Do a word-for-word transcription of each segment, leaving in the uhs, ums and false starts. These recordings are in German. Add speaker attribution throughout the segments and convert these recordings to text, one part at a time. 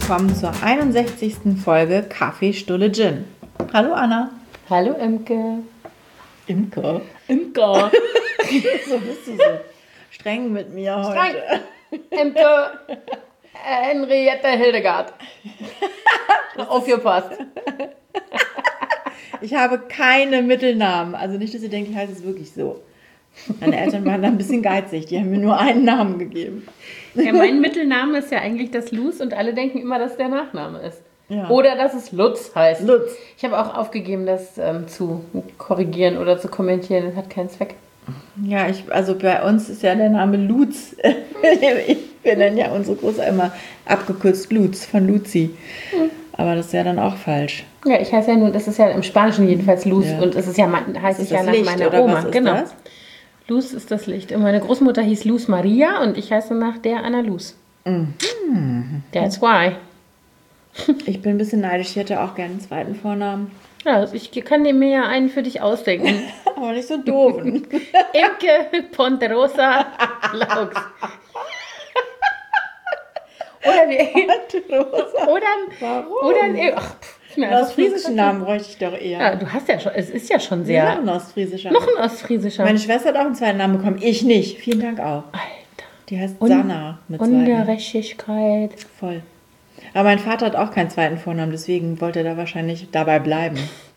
Speaker 1: willkommen zur einundsechzigsten Folge Kaffee, Stulle, Gin. Hallo Anna.
Speaker 2: Hallo Imke.
Speaker 1: Imke?
Speaker 2: Imke.
Speaker 1: So bist du so streng mit mir heute.
Speaker 2: Streng. Imke äh, Henriette Hildegard. Aufgepasst.
Speaker 1: Ich habe keine Mittelnamen. Also nicht, dass ihr denkt, ich heiße es wirklich so. Meine Eltern waren da ein bisschen geizig. Die haben mir nur einen Namen gegeben.
Speaker 2: Ja, mein Mittelname ist ja eigentlich das Luz und alle denken immer, dass der Nachname ist.
Speaker 1: Ja.
Speaker 2: Oder dass es Lutz heißt.
Speaker 1: Lutz.
Speaker 2: Ich habe auch aufgegeben, das ähm, zu korrigieren oder zu kommentieren. Das hat keinen Zweck.
Speaker 1: Ja, ich, also bei uns ist ja der Name Lutz. Wir nennen ja unsere Große immer abgekürzt Lutz von Luzi. Hm. Aber das ist ja dann auch falsch.
Speaker 2: Ja, ich heiße ja nun, das ist ja im Spanischen jedenfalls Luz
Speaker 1: Ja.
Speaker 2: und es ist ja, heißt es ja nach
Speaker 1: Licht,
Speaker 2: meiner
Speaker 1: oder
Speaker 2: Oma.
Speaker 1: was ist
Speaker 2: Genau.
Speaker 1: das?
Speaker 2: Luz ist das Licht. Und meine Großmutter hieß Luz Maria und ich heiße nach der Anna Luz.
Speaker 1: Mhm.
Speaker 2: That's why.
Speaker 1: Ich bin ein bisschen neidisch. Ich hätte auch gerne einen zweiten Vornamen.
Speaker 2: Ja, ich kann dir mir ja einen für dich ausdenken.
Speaker 1: Aber nicht so doof.
Speaker 2: Imke Ponderosa Laux. Oder wie?
Speaker 1: Ponderosa.
Speaker 2: Oder,
Speaker 1: Warum?
Speaker 2: oder ein. Ach, pff,
Speaker 1: einen ostfriesischen Namen bräuchte ich doch eher.
Speaker 2: Ja, du hast ja schon, es ist ja schon
Speaker 1: Ja,
Speaker 2: sehr.
Speaker 1: noch ein ostfriesischer.
Speaker 2: Noch ein ostfriesischer.
Speaker 1: Meine Schwester hat auch einen zweiten Namen bekommen. Ich nicht. Vielen Dank auch.
Speaker 2: Alter.
Speaker 1: Die heißt
Speaker 2: Un-
Speaker 1: Sanna mit zweiten.
Speaker 2: Ungerechtigkeit.
Speaker 1: Voll. Aber mein Vater hat auch keinen zweiten Vornamen, deswegen wollte er da wahrscheinlich dabei bleiben.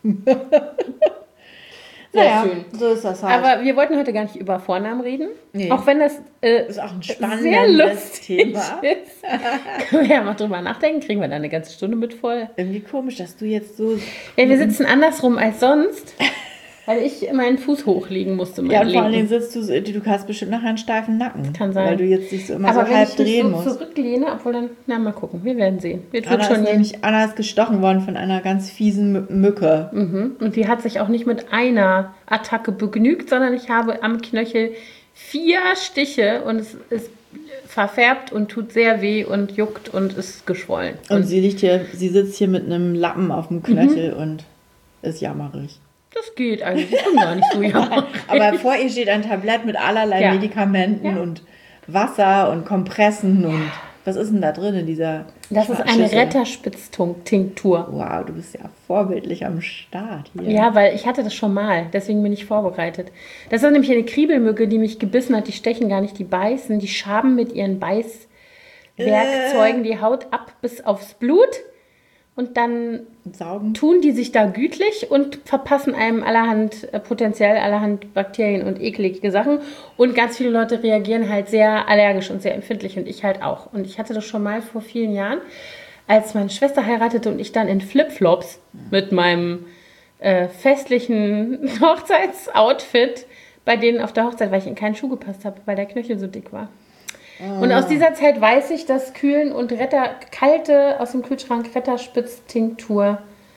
Speaker 2: Sehr
Speaker 1: Naja,
Speaker 2: schön.
Speaker 1: so ist das halt.
Speaker 2: Aber wir wollten heute gar nicht über Vornamen reden.
Speaker 1: Nee.
Speaker 2: Auch wenn das äh,
Speaker 1: ist auch ein
Speaker 2: sehr
Speaker 1: spannendes
Speaker 2: lustig
Speaker 1: Thema.
Speaker 2: ist. Können wir ja mal drüber nachdenken. Kriegen wir da eine ganze Stunde mit voll.
Speaker 1: Irgendwie komisch, dass du jetzt so...
Speaker 2: Ja, wir sitzen andersrum als sonst, weil ich meinen Fuß hochlegen musste.
Speaker 1: Ja,
Speaker 2: meinen
Speaker 1: und vor allen Dingen
Speaker 2: linken.
Speaker 1: sitzt du, so- du hast bestimmt nachher einen steifen Nacken.
Speaker 2: Kann sein.
Speaker 1: Weil du jetzt dich so immer
Speaker 2: Aber
Speaker 1: so
Speaker 2: wenn
Speaker 1: halb
Speaker 2: ich mich
Speaker 1: drehen
Speaker 2: so
Speaker 1: musst.
Speaker 2: zurücklehne, obwohl dann, na mal gucken, wir werden sehen. Wird, wird
Speaker 1: Anna
Speaker 2: schon
Speaker 1: ist,
Speaker 2: jeden-
Speaker 1: nämlich, Anna ist gestochen worden von einer ganz fiesen Mü- Mücke.
Speaker 2: Mhm. Und die hat sich auch nicht mit einer Attacke begnügt, sondern ich habe am Knöchel vier Stiche und es ist verfärbt und tut sehr weh und juckt und ist geschwollen.
Speaker 1: Und sie liegt hier, sie sitzt hier mit einem Lappen auf dem Knöchel und ist jammerig.
Speaker 2: Das geht eigentlich, ich bin gar nicht so jammerig.
Speaker 1: Aber vor ihr steht ein Tablett mit allerlei
Speaker 2: Ja.
Speaker 1: Medikamenten
Speaker 2: Ja.
Speaker 1: und Wasser und Kompressen und was ist denn da drin in dieser
Speaker 2: Das ist eine
Speaker 1: Schüssel?
Speaker 2: Retterspitztinktur.
Speaker 1: Wow, du bist ja vorbildlich am Start hier.
Speaker 2: Ja, weil ich hatte das schon mal, deswegen bin ich vorbereitet. Das ist nämlich eine Kriebelmücke, die mich gebissen hat. Die stechen gar nicht, die beißen. Die schaben mit ihren Beißwerkzeugen
Speaker 1: Äh.
Speaker 2: die Haut ab bis aufs Blut. Und dann
Speaker 1: Saugen.
Speaker 2: tun die sich da gütlich und verpassen einem allerhand, äh, potenziell allerhand Bakterien und eklige Sachen. Und ganz viele Leute reagieren halt sehr allergisch und sehr empfindlich und ich halt auch. Und ich hatte das schon mal vor vielen Jahren, als meine Schwester heiratete und ich dann in Flipflops mit meinem äh, festlichen Hochzeitsoutfit bei denen auf der Hochzeit, weil ich in keinen Schuh gepasst habe, weil der Knöchel so dick war. Und aus dieser Zeit weiß ich, dass Kühlen und Retter, kalte aus dem Kühlschrank Retterspitz-Tinktur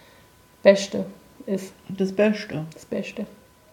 Speaker 2: Beste ist.
Speaker 1: Das Beste.
Speaker 2: Das Beste.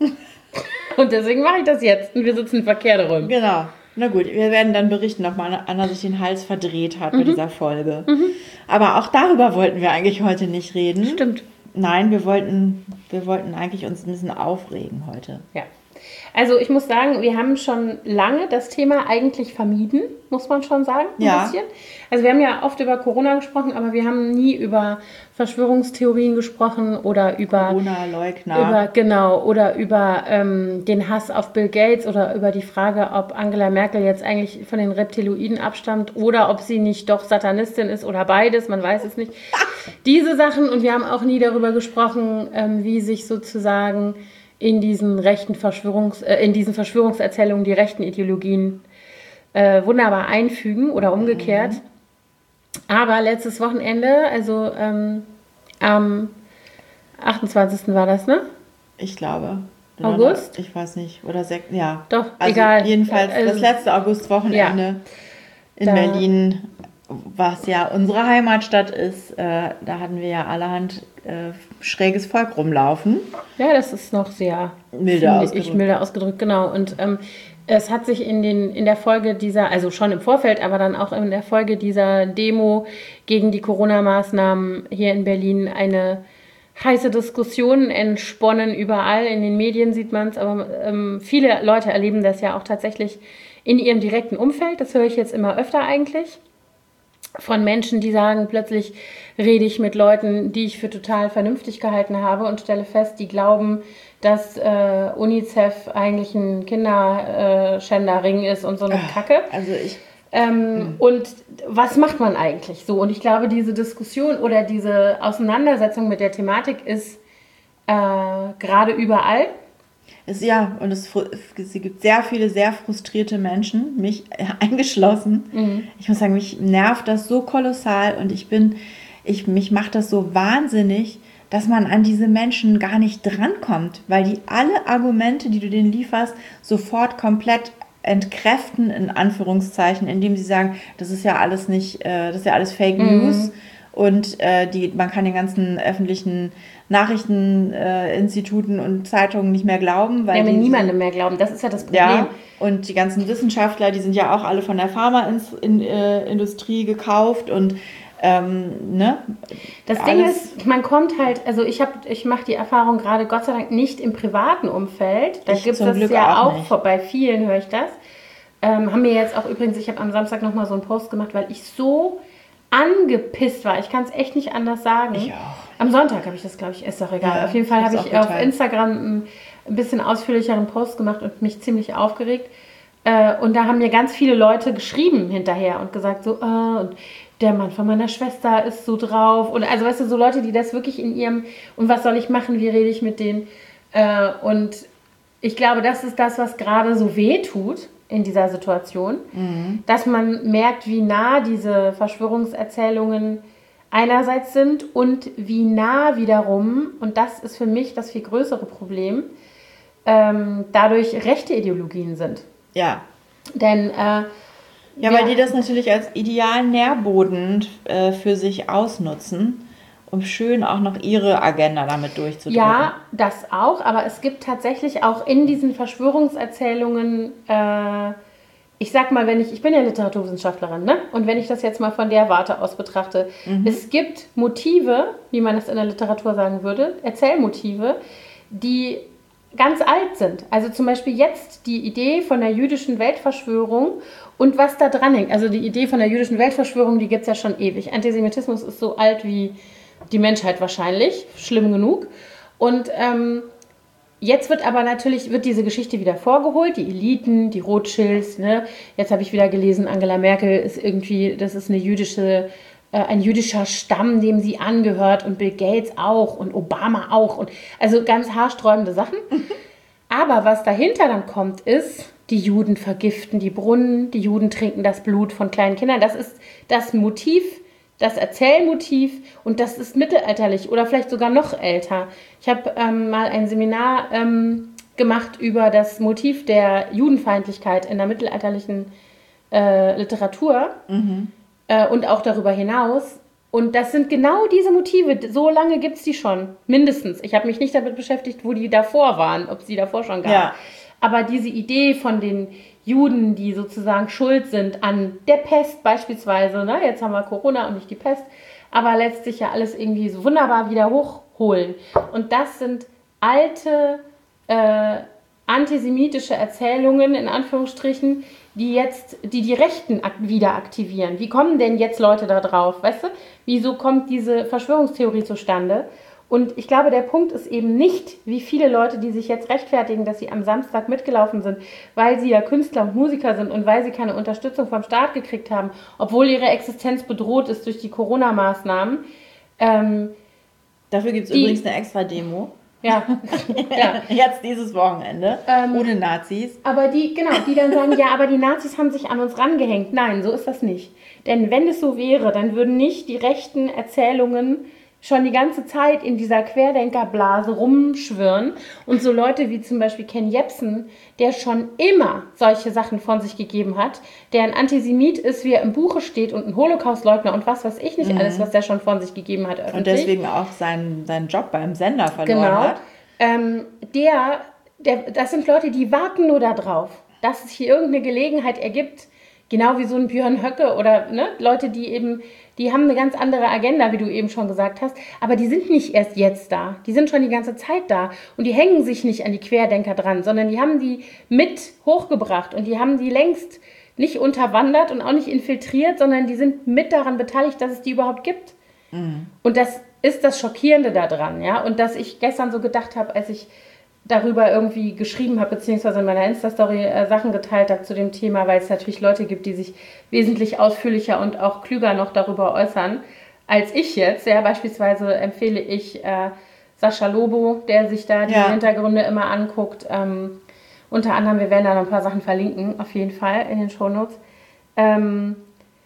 Speaker 2: Und deswegen mache ich das jetzt. Und wir sitzen verkehrt rum.
Speaker 1: Genau. Na gut, wir werden dann berichten, ob Anna sich den Hals verdreht hat bei dieser Folge. Aber auch darüber wollten wir eigentlich heute nicht reden.
Speaker 2: Stimmt.
Speaker 1: Nein, wir wollten, wir wollten eigentlich uns ein bisschen aufregen heute.
Speaker 2: Ja. Also ich muss sagen, wir haben schon lange das Thema eigentlich vermieden, muss man schon sagen, ein
Speaker 1: Ja.
Speaker 2: bisschen. Also wir haben ja oft über Corona gesprochen, aber wir haben nie über Verschwörungstheorien gesprochen oder über
Speaker 1: Corona-Leugner.
Speaker 2: Über, genau, oder über ähm, den Hass auf Bill Gates oder über die Frage, ob Angela Merkel jetzt eigentlich von den Reptiloiden abstammt oder ob sie nicht doch Satanistin ist oder beides, man weiß es nicht. Diese Sachen, und wir haben auch nie darüber gesprochen, ähm, wie sich sozusagen in diesen rechten Verschwörungs, äh, in diesen Verschwörungserzählungen die rechten Ideologien äh, wunderbar einfügen oder umgekehrt. Aber letztes Wochenende, also ähm, am achtundzwanzigsten war das, ne?
Speaker 1: Ich glaube.
Speaker 2: August?
Speaker 1: Ich weiß nicht. Oder sech, ja.
Speaker 2: Doch,
Speaker 1: also
Speaker 2: egal.
Speaker 1: Jedenfalls
Speaker 2: Also-
Speaker 1: das letzte Augustwochenende
Speaker 2: Ja.
Speaker 1: in
Speaker 2: Da-
Speaker 1: Berlin, was ja unsere Heimatstadt ist. Äh, da hatten wir ja allerhand äh, schräges Volk rumlaufen.
Speaker 2: Ja, das ist noch sehr
Speaker 1: Milde
Speaker 2: finde
Speaker 1: ausgedrückt.
Speaker 2: Ich, milde ausgedrückt, genau. Und ähm, es hat sich in, den, in der Folge dieser, also schon im Vorfeld, aber dann auch in der Folge dieser Demo gegen die Corona-Maßnahmen hier in Berlin eine heiße Diskussion entsponnen. Überall in den Medien sieht man es, aber ähm, viele Leute erleben das ja auch tatsächlich in ihrem direkten Umfeld. Das höre ich jetzt immer öfter eigentlich. von Menschen, die sagen, plötzlich rede ich mit Leuten, die ich für total vernünftig gehalten habe und stelle fest, die glauben, dass äh, UNICEF eigentlich ein Kinderschänderring ist und so eine Kacke.
Speaker 1: Also ich...
Speaker 2: Ähm, mhm. Und was macht man eigentlich so? Und ich glaube, diese Diskussion oder diese Auseinandersetzung mit der Thematik ist äh, gerade überall.
Speaker 1: Es, ja, und es, es gibt sehr viele sehr frustrierte Menschen, mich eingeschlossen. Mhm. Ich muss sagen, mich nervt das so kolossal und ich bin, ich, mich macht das so wahnsinnig, dass man an diese Menschen gar nicht drankommt, weil die alle Argumente, die du denen lieferst, sofort komplett entkräften, in Anführungszeichen, indem sie sagen, das ist ja alles nicht, äh, das ist ja alles Fake News mhm. und äh, die, man kann den ganzen öffentlichen Nachrichteninstituten äh, und Zeitungen nicht mehr glauben. Weil
Speaker 2: ja, wir niemandem mehr glauben, das ist ja das Problem.
Speaker 1: Ja, und die ganzen Wissenschaftler, die sind ja auch alle von der Pharmaindustrie in, äh, gekauft und ähm, ne?
Speaker 2: Das Ding ist, man kommt halt, also ich habe, ich mache die Erfahrung gerade Gott sei Dank nicht im privaten Umfeld. Da gibt es das Glück ja auch, auch bei vielen höre ich das. Ähm, haben mir jetzt auch übrigens, ich habe am Samstag nochmal so einen Post gemacht, weil ich so angepisst war. Ich kann es echt nicht anders sagen.
Speaker 1: Ich auch.
Speaker 2: Am Sonntag habe ich das, glaube ich, ist doch egal. Ja, auf jeden Fall habe ich auf Instagram ein, ein bisschen ausführlicheren Post gemacht und mich ziemlich aufgeregt. Äh, und da haben mir ganz viele Leute geschrieben hinterher und gesagt so, äh, und der Mann von meiner Schwester ist so drauf. Und also, weißt du, so Leute, die das wirklich in ihrem, und was soll ich machen, wie rede ich mit denen? Äh, und ich glaube, das ist das, was gerade so weh tut in dieser Situation, mhm. dass man merkt, wie nah diese Verschwörungserzählungen einerseits sind und wie nah wiederum, und das ist für mich das viel größere Problem, ähm, dadurch rechte Ideologien sind.
Speaker 1: Ja.
Speaker 2: Denn äh,
Speaker 1: Ja, weil ja. die das natürlich als idealen Nährboden äh, für sich ausnutzen, um schön auch noch ihre Agenda damit durchzudrücken.
Speaker 2: Ja, das auch, aber es gibt tatsächlich auch in diesen Verschwörungserzählungen, äh, ich sag mal, wenn ich, ich bin ja Literaturwissenschaftlerin, ne? Und wenn ich das jetzt mal von der Warte aus betrachte, mhm. es gibt Motive, wie man das in der Literatur sagen würde, Erzählmotive, die ganz alt sind. Also zum Beispiel jetzt die Idee von der jüdischen Weltverschwörung und was da dran hängt. Also die Idee von der jüdischen Weltverschwörung, die gibt es ja schon ewig. Antisemitismus ist so alt wie die Menschheit wahrscheinlich, schlimm genug. Und ähm, jetzt wird aber natürlich, wird diese Geschichte wieder vorgeholt, die Eliten, die Rothschilds, ne? Jetzt habe ich wieder gelesen, Angela Merkel ist irgendwie, das ist eine jüdische, äh, ein jüdischer Stamm, dem sie angehört und Bill Gates auch und Obama auch und also ganz haarsträubende Sachen. Aber was dahinter dann kommt, ist, die Juden vergiften die Brunnen, die Juden trinken das Blut von kleinen Kindern. Das ist das Motiv, das Erzählmotiv und das ist mittelalterlich oder vielleicht sogar noch älter. Ich habe ähm, mal ein Seminar ähm, gemacht über das Motiv der Judenfeindlichkeit in der mittelalterlichen äh, Literatur mhm. äh, und auch darüber hinaus. Und das sind genau diese Motive, so lange gibt es die schon, mindestens. Ich habe mich nicht damit beschäftigt, wo die davor waren, ob es die davor schon gab. Ja. Aber diese Idee von den Juden, die sozusagen schuld sind an der Pest beispielsweise, ne? Jetzt haben wir Corona und nicht die Pest, aber lässt sich ja alles irgendwie so wunderbar wieder hochholen. Und das sind alte äh, antisemitische Erzählungen, in Anführungsstrichen, die jetzt, die die Rechten wieder aktivieren. Wie kommen denn jetzt Leute da drauf, weißt du? Wieso kommt diese Verschwörungstheorie zustande? Und ich glaube, der Punkt ist eben nicht, wie viele Leute, die sich jetzt rechtfertigen, dass sie am Samstag mitgelaufen sind, weil sie ja Künstler und Musiker sind und weil sie keine Unterstützung vom Staat gekriegt haben, obwohl ihre Existenz bedroht ist durch die Corona-Maßnahmen. Ähm,
Speaker 1: Dafür gibt es übrigens eine extra Demo.
Speaker 2: Ja. ja.
Speaker 1: Jetzt dieses Wochenende, ähm, ohne Nazis.
Speaker 2: Aber die, genau, die dann sagen, ja, aber die Nazis haben sich an uns rangehängt. Nein, so ist das nicht. Denn wenn es so wäre, dann würden nicht die rechten Erzählungen schon die ganze Zeit in dieser Querdenkerblase rumschwirren und so Leute wie zum Beispiel Ken Jebsen, der schon immer solche Sachen von sich gegeben hat, der ein Antisemit ist, wie er im Buche steht und ein Holocaustleugner und was weiß ich nicht mhm. alles, was der schon von sich gegeben hat öffentlich.
Speaker 1: Und deswegen auch seinen, seinen Job beim Sender verloren
Speaker 2: genau.
Speaker 1: hat.
Speaker 2: Ähm, der, der, das sind Leute, die warten nur darauf, dass es hier irgendeine Gelegenheit ergibt, genau wie so ein Björn Höcke oder ne, Leute, die eben, die haben eine ganz andere Agenda, wie du eben schon gesagt hast, aber die sind nicht erst jetzt da, die sind schon die ganze Zeit da und die hängen sich nicht an die Querdenker dran, sondern die haben die mit hochgebracht und die haben die längst nicht unterwandert und auch nicht infiltriert, sondern die sind mit daran beteiligt, dass es die überhaupt gibt. Mhm. Und das ist das Schockierende daran, ja. Und dass ich gestern so gedacht habe, als ich darüber irgendwie geschrieben habe, beziehungsweise in meiner Insta-Story äh, Sachen geteilt habe zu dem Thema, weil es natürlich Leute gibt, die sich wesentlich ausführlicher und auch klüger noch darüber äußern, als ich jetzt. Ja, beispielsweise empfehle ich äh, Sascha Lobo, der sich da die ja. Hintergründe immer anguckt. Ähm, unter anderem, wir werden da noch ein paar Sachen verlinken, auf jeden Fall in den Shownotes. Ähm,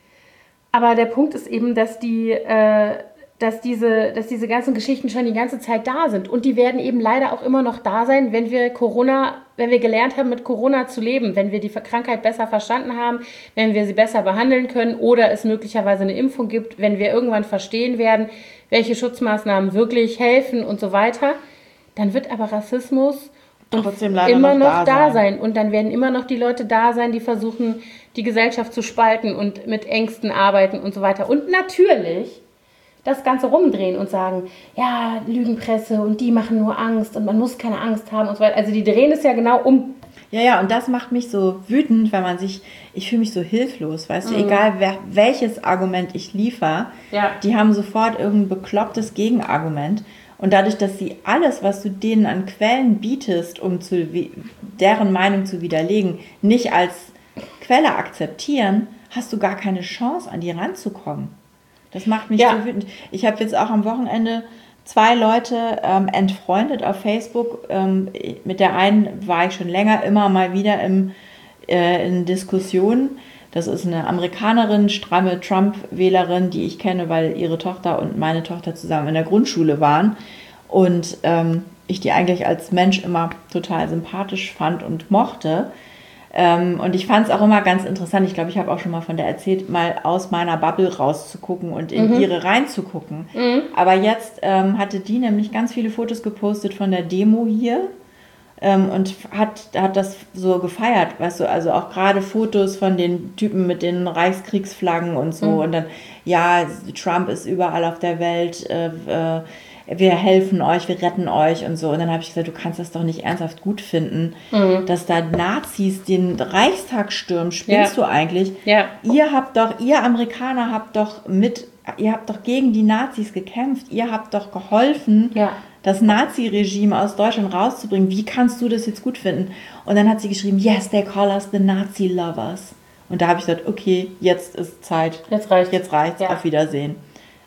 Speaker 2: aber der Punkt ist eben, dass die... Äh, dass diese, dass diese ganzen Geschichten schon die ganze Zeit da sind. Und die werden eben leider auch immer noch da sein, wenn wir Corona, wenn wir gelernt haben, mit Corona zu leben, wenn wir die Krankheit besser verstanden haben, wenn wir sie besser behandeln können oder es möglicherweise eine Impfung gibt, wenn wir irgendwann verstehen werden, welche Schutzmaßnahmen wirklich helfen und so weiter. Dann wird aber Rassismus immer noch, noch da, da sein. sein. Und dann werden immer noch die Leute da sein, die versuchen, die Gesellschaft zu spalten und mit Ängsten arbeiten und so weiter. Und natürlich das Ganze rumdrehen und sagen, ja, Lügenpresse und die machen nur Angst und man muss keine Angst haben und so weiter. Also die drehen es ja genau um.
Speaker 1: Ja, ja, und das macht mich so wütend, weil man sich, ich fühle mich so hilflos, weißt mhm. du, egal wer, welches Argument ich liefere, ja. die haben sofort irgendein beklopptes Gegenargument. Und dadurch, dass sie alles, was du denen an Quellen bietest, um zu, deren Meinung zu widerlegen, nicht als Quelle akzeptieren, hast du gar keine Chance, an die ranzukommen. Das macht mich ja. so wütend. Ich habe jetzt auch am Wochenende zwei Leute ähm, entfreundet auf Facebook. Ähm, mit der einen war ich schon länger immer mal wieder im, äh, in Diskussionen. Das ist eine Amerikanerin, stramme Trump-Wählerin, die ich kenne, weil ihre Tochter und meine Tochter zusammen in der Grundschule waren. Und ähm, ich die eigentlich als Mensch immer total sympathisch fand und mochte. Ähm, und ich fand es auch immer ganz interessant, ich glaube, ich habe auch schon mal von der erzählt, mal aus meiner Bubble rauszugucken und in mhm. ihre reinzugucken. Mhm. Aber jetzt ähm, hatte die nämlich ganz viele Fotos gepostet von der Demo hier ähm, und hat, hat das so gefeiert, weißt du, also auch gerade Fotos von den Typen mit den Reichskriegsflaggen und so. Mhm. Und dann, ja, Trump ist überall auf der Welt, äh, äh, wir helfen euch, wir retten euch und so. Und dann habe ich gesagt, du kannst das doch nicht ernsthaft gut finden, mhm. dass da Nazis den Reichstag stürmen. Spinnst ja. du eigentlich? Ja. Ihr habt doch, ihr Amerikaner habt doch mit, ihr habt doch gegen die Nazis gekämpft. Ihr habt doch geholfen, ja. das Nazi-Regime aus Deutschland rauszubringen. Wie kannst du das jetzt gut finden? Und dann hat sie geschrieben, yes, they call us the Nazi lovers. Und da habe ich gesagt, okay, jetzt ist Zeit.
Speaker 2: Jetzt reicht.
Speaker 1: Jetzt reicht's. Ja. Auf Wiedersehen.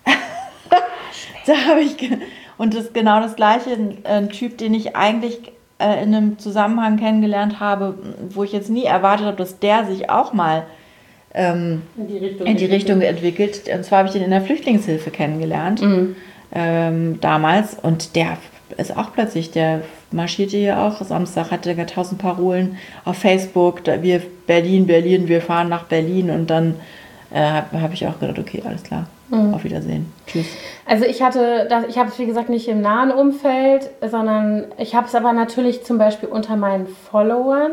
Speaker 1: Da habe ich ge- und das ist genau das gleiche, ein Typ, den ich eigentlich äh, in einem Zusammenhang kennengelernt habe, wo ich jetzt nie erwartet habe, dass der sich auch mal ähm, in die Richtung, in die Richtung entwickelt. Und zwar habe ich ihn in der Flüchtlingshilfe kennengelernt, mhm. ähm, damals. Und der ist auch plötzlich, der marschierte hier auch. Samstag hatte er tausend Parolen auf Facebook. Da wir Berlin, Berlin, wir fahren nach Berlin. Und dann äh, habe hab ich auch gedacht, okay, alles klar. Mhm. Auf Wiedersehen. Tschüss.
Speaker 2: Also ich hatte, das, ich habe es wie gesagt nicht im nahen Umfeld, sondern ich habe es aber natürlich zum Beispiel unter meinen Followern.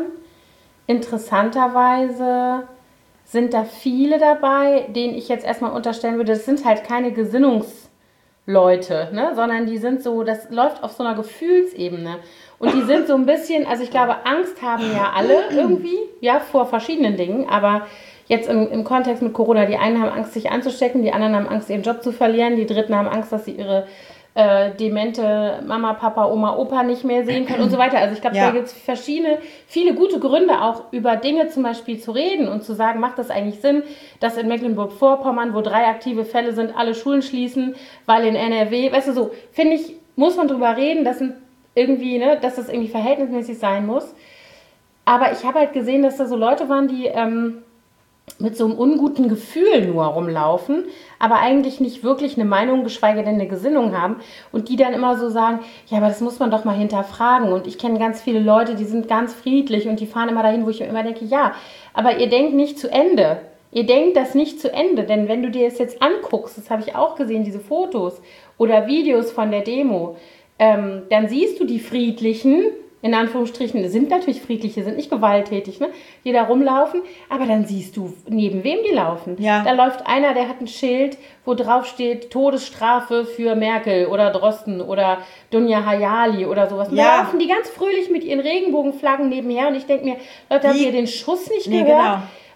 Speaker 2: Interessanterweise sind da viele dabei, denen ich jetzt erstmal unterstellen würde, das sind halt keine Gesinnungsleute, ne? Sondern die sind so, das läuft auf so einer Gefühlsebene. Und die sind so ein bisschen, also ich glaube, Angst haben ja alle irgendwie, ja, vor verschiedenen Dingen, aber jetzt im, im Kontext mit Corona, die einen haben Angst, sich anzustecken, die anderen haben Angst, ihren Job zu verlieren, die Dritten haben Angst, dass sie ihre äh, demente Mama, Papa, Oma, Opa nicht mehr sehen können und so weiter. Also ich glaube, ja. da gibt es verschiedene, viele gute Gründe auch über Dinge zum Beispiel zu reden und zu sagen, macht das eigentlich Sinn, dass in Mecklenburg-Vorpommern, wo drei aktive Fälle sind, alle Schulen schließen, weil in N R W, weißt du so, finde ich, muss man drüber reden, dass, irgendwie, ne, dass das irgendwie verhältnismäßig sein muss. Aber ich habe halt gesehen, dass da so Leute waren, die ähm, mit so einem unguten Gefühl nur rumlaufen, aber eigentlich nicht wirklich eine Meinung, geschweige denn eine Gesinnung haben und die dann immer so sagen, ja, aber das muss man doch mal hinterfragen und ich kenne ganz viele Leute, die sind ganz friedlich und die fahren immer dahin, wo ich mir immer denke, ja, aber ihr denkt nicht zu Ende. Ihr denkt das nicht zu Ende, denn wenn du dir das jetzt anguckst, das habe ich auch gesehen, diese Fotos oder Videos von der Demo, ähm, dann siehst du die Friedlichen, in Anführungsstrichen, sind natürlich Friedliche, sind nicht gewalttätig, ne? Die da rumlaufen, aber dann siehst du, neben wem die laufen. Ja. Da läuft einer, der hat ein Schild, wo drauf steht, Todesstrafe für Merkel oder Drosten oder Dunja Hayali oder sowas. Und ja. Da laufen die ganz fröhlich mit ihren Regenbogenflaggen nebenher und ich denke mir, Leute, habt ihr den Schuss nicht
Speaker 1: nee,
Speaker 2: gehört?
Speaker 1: Genau.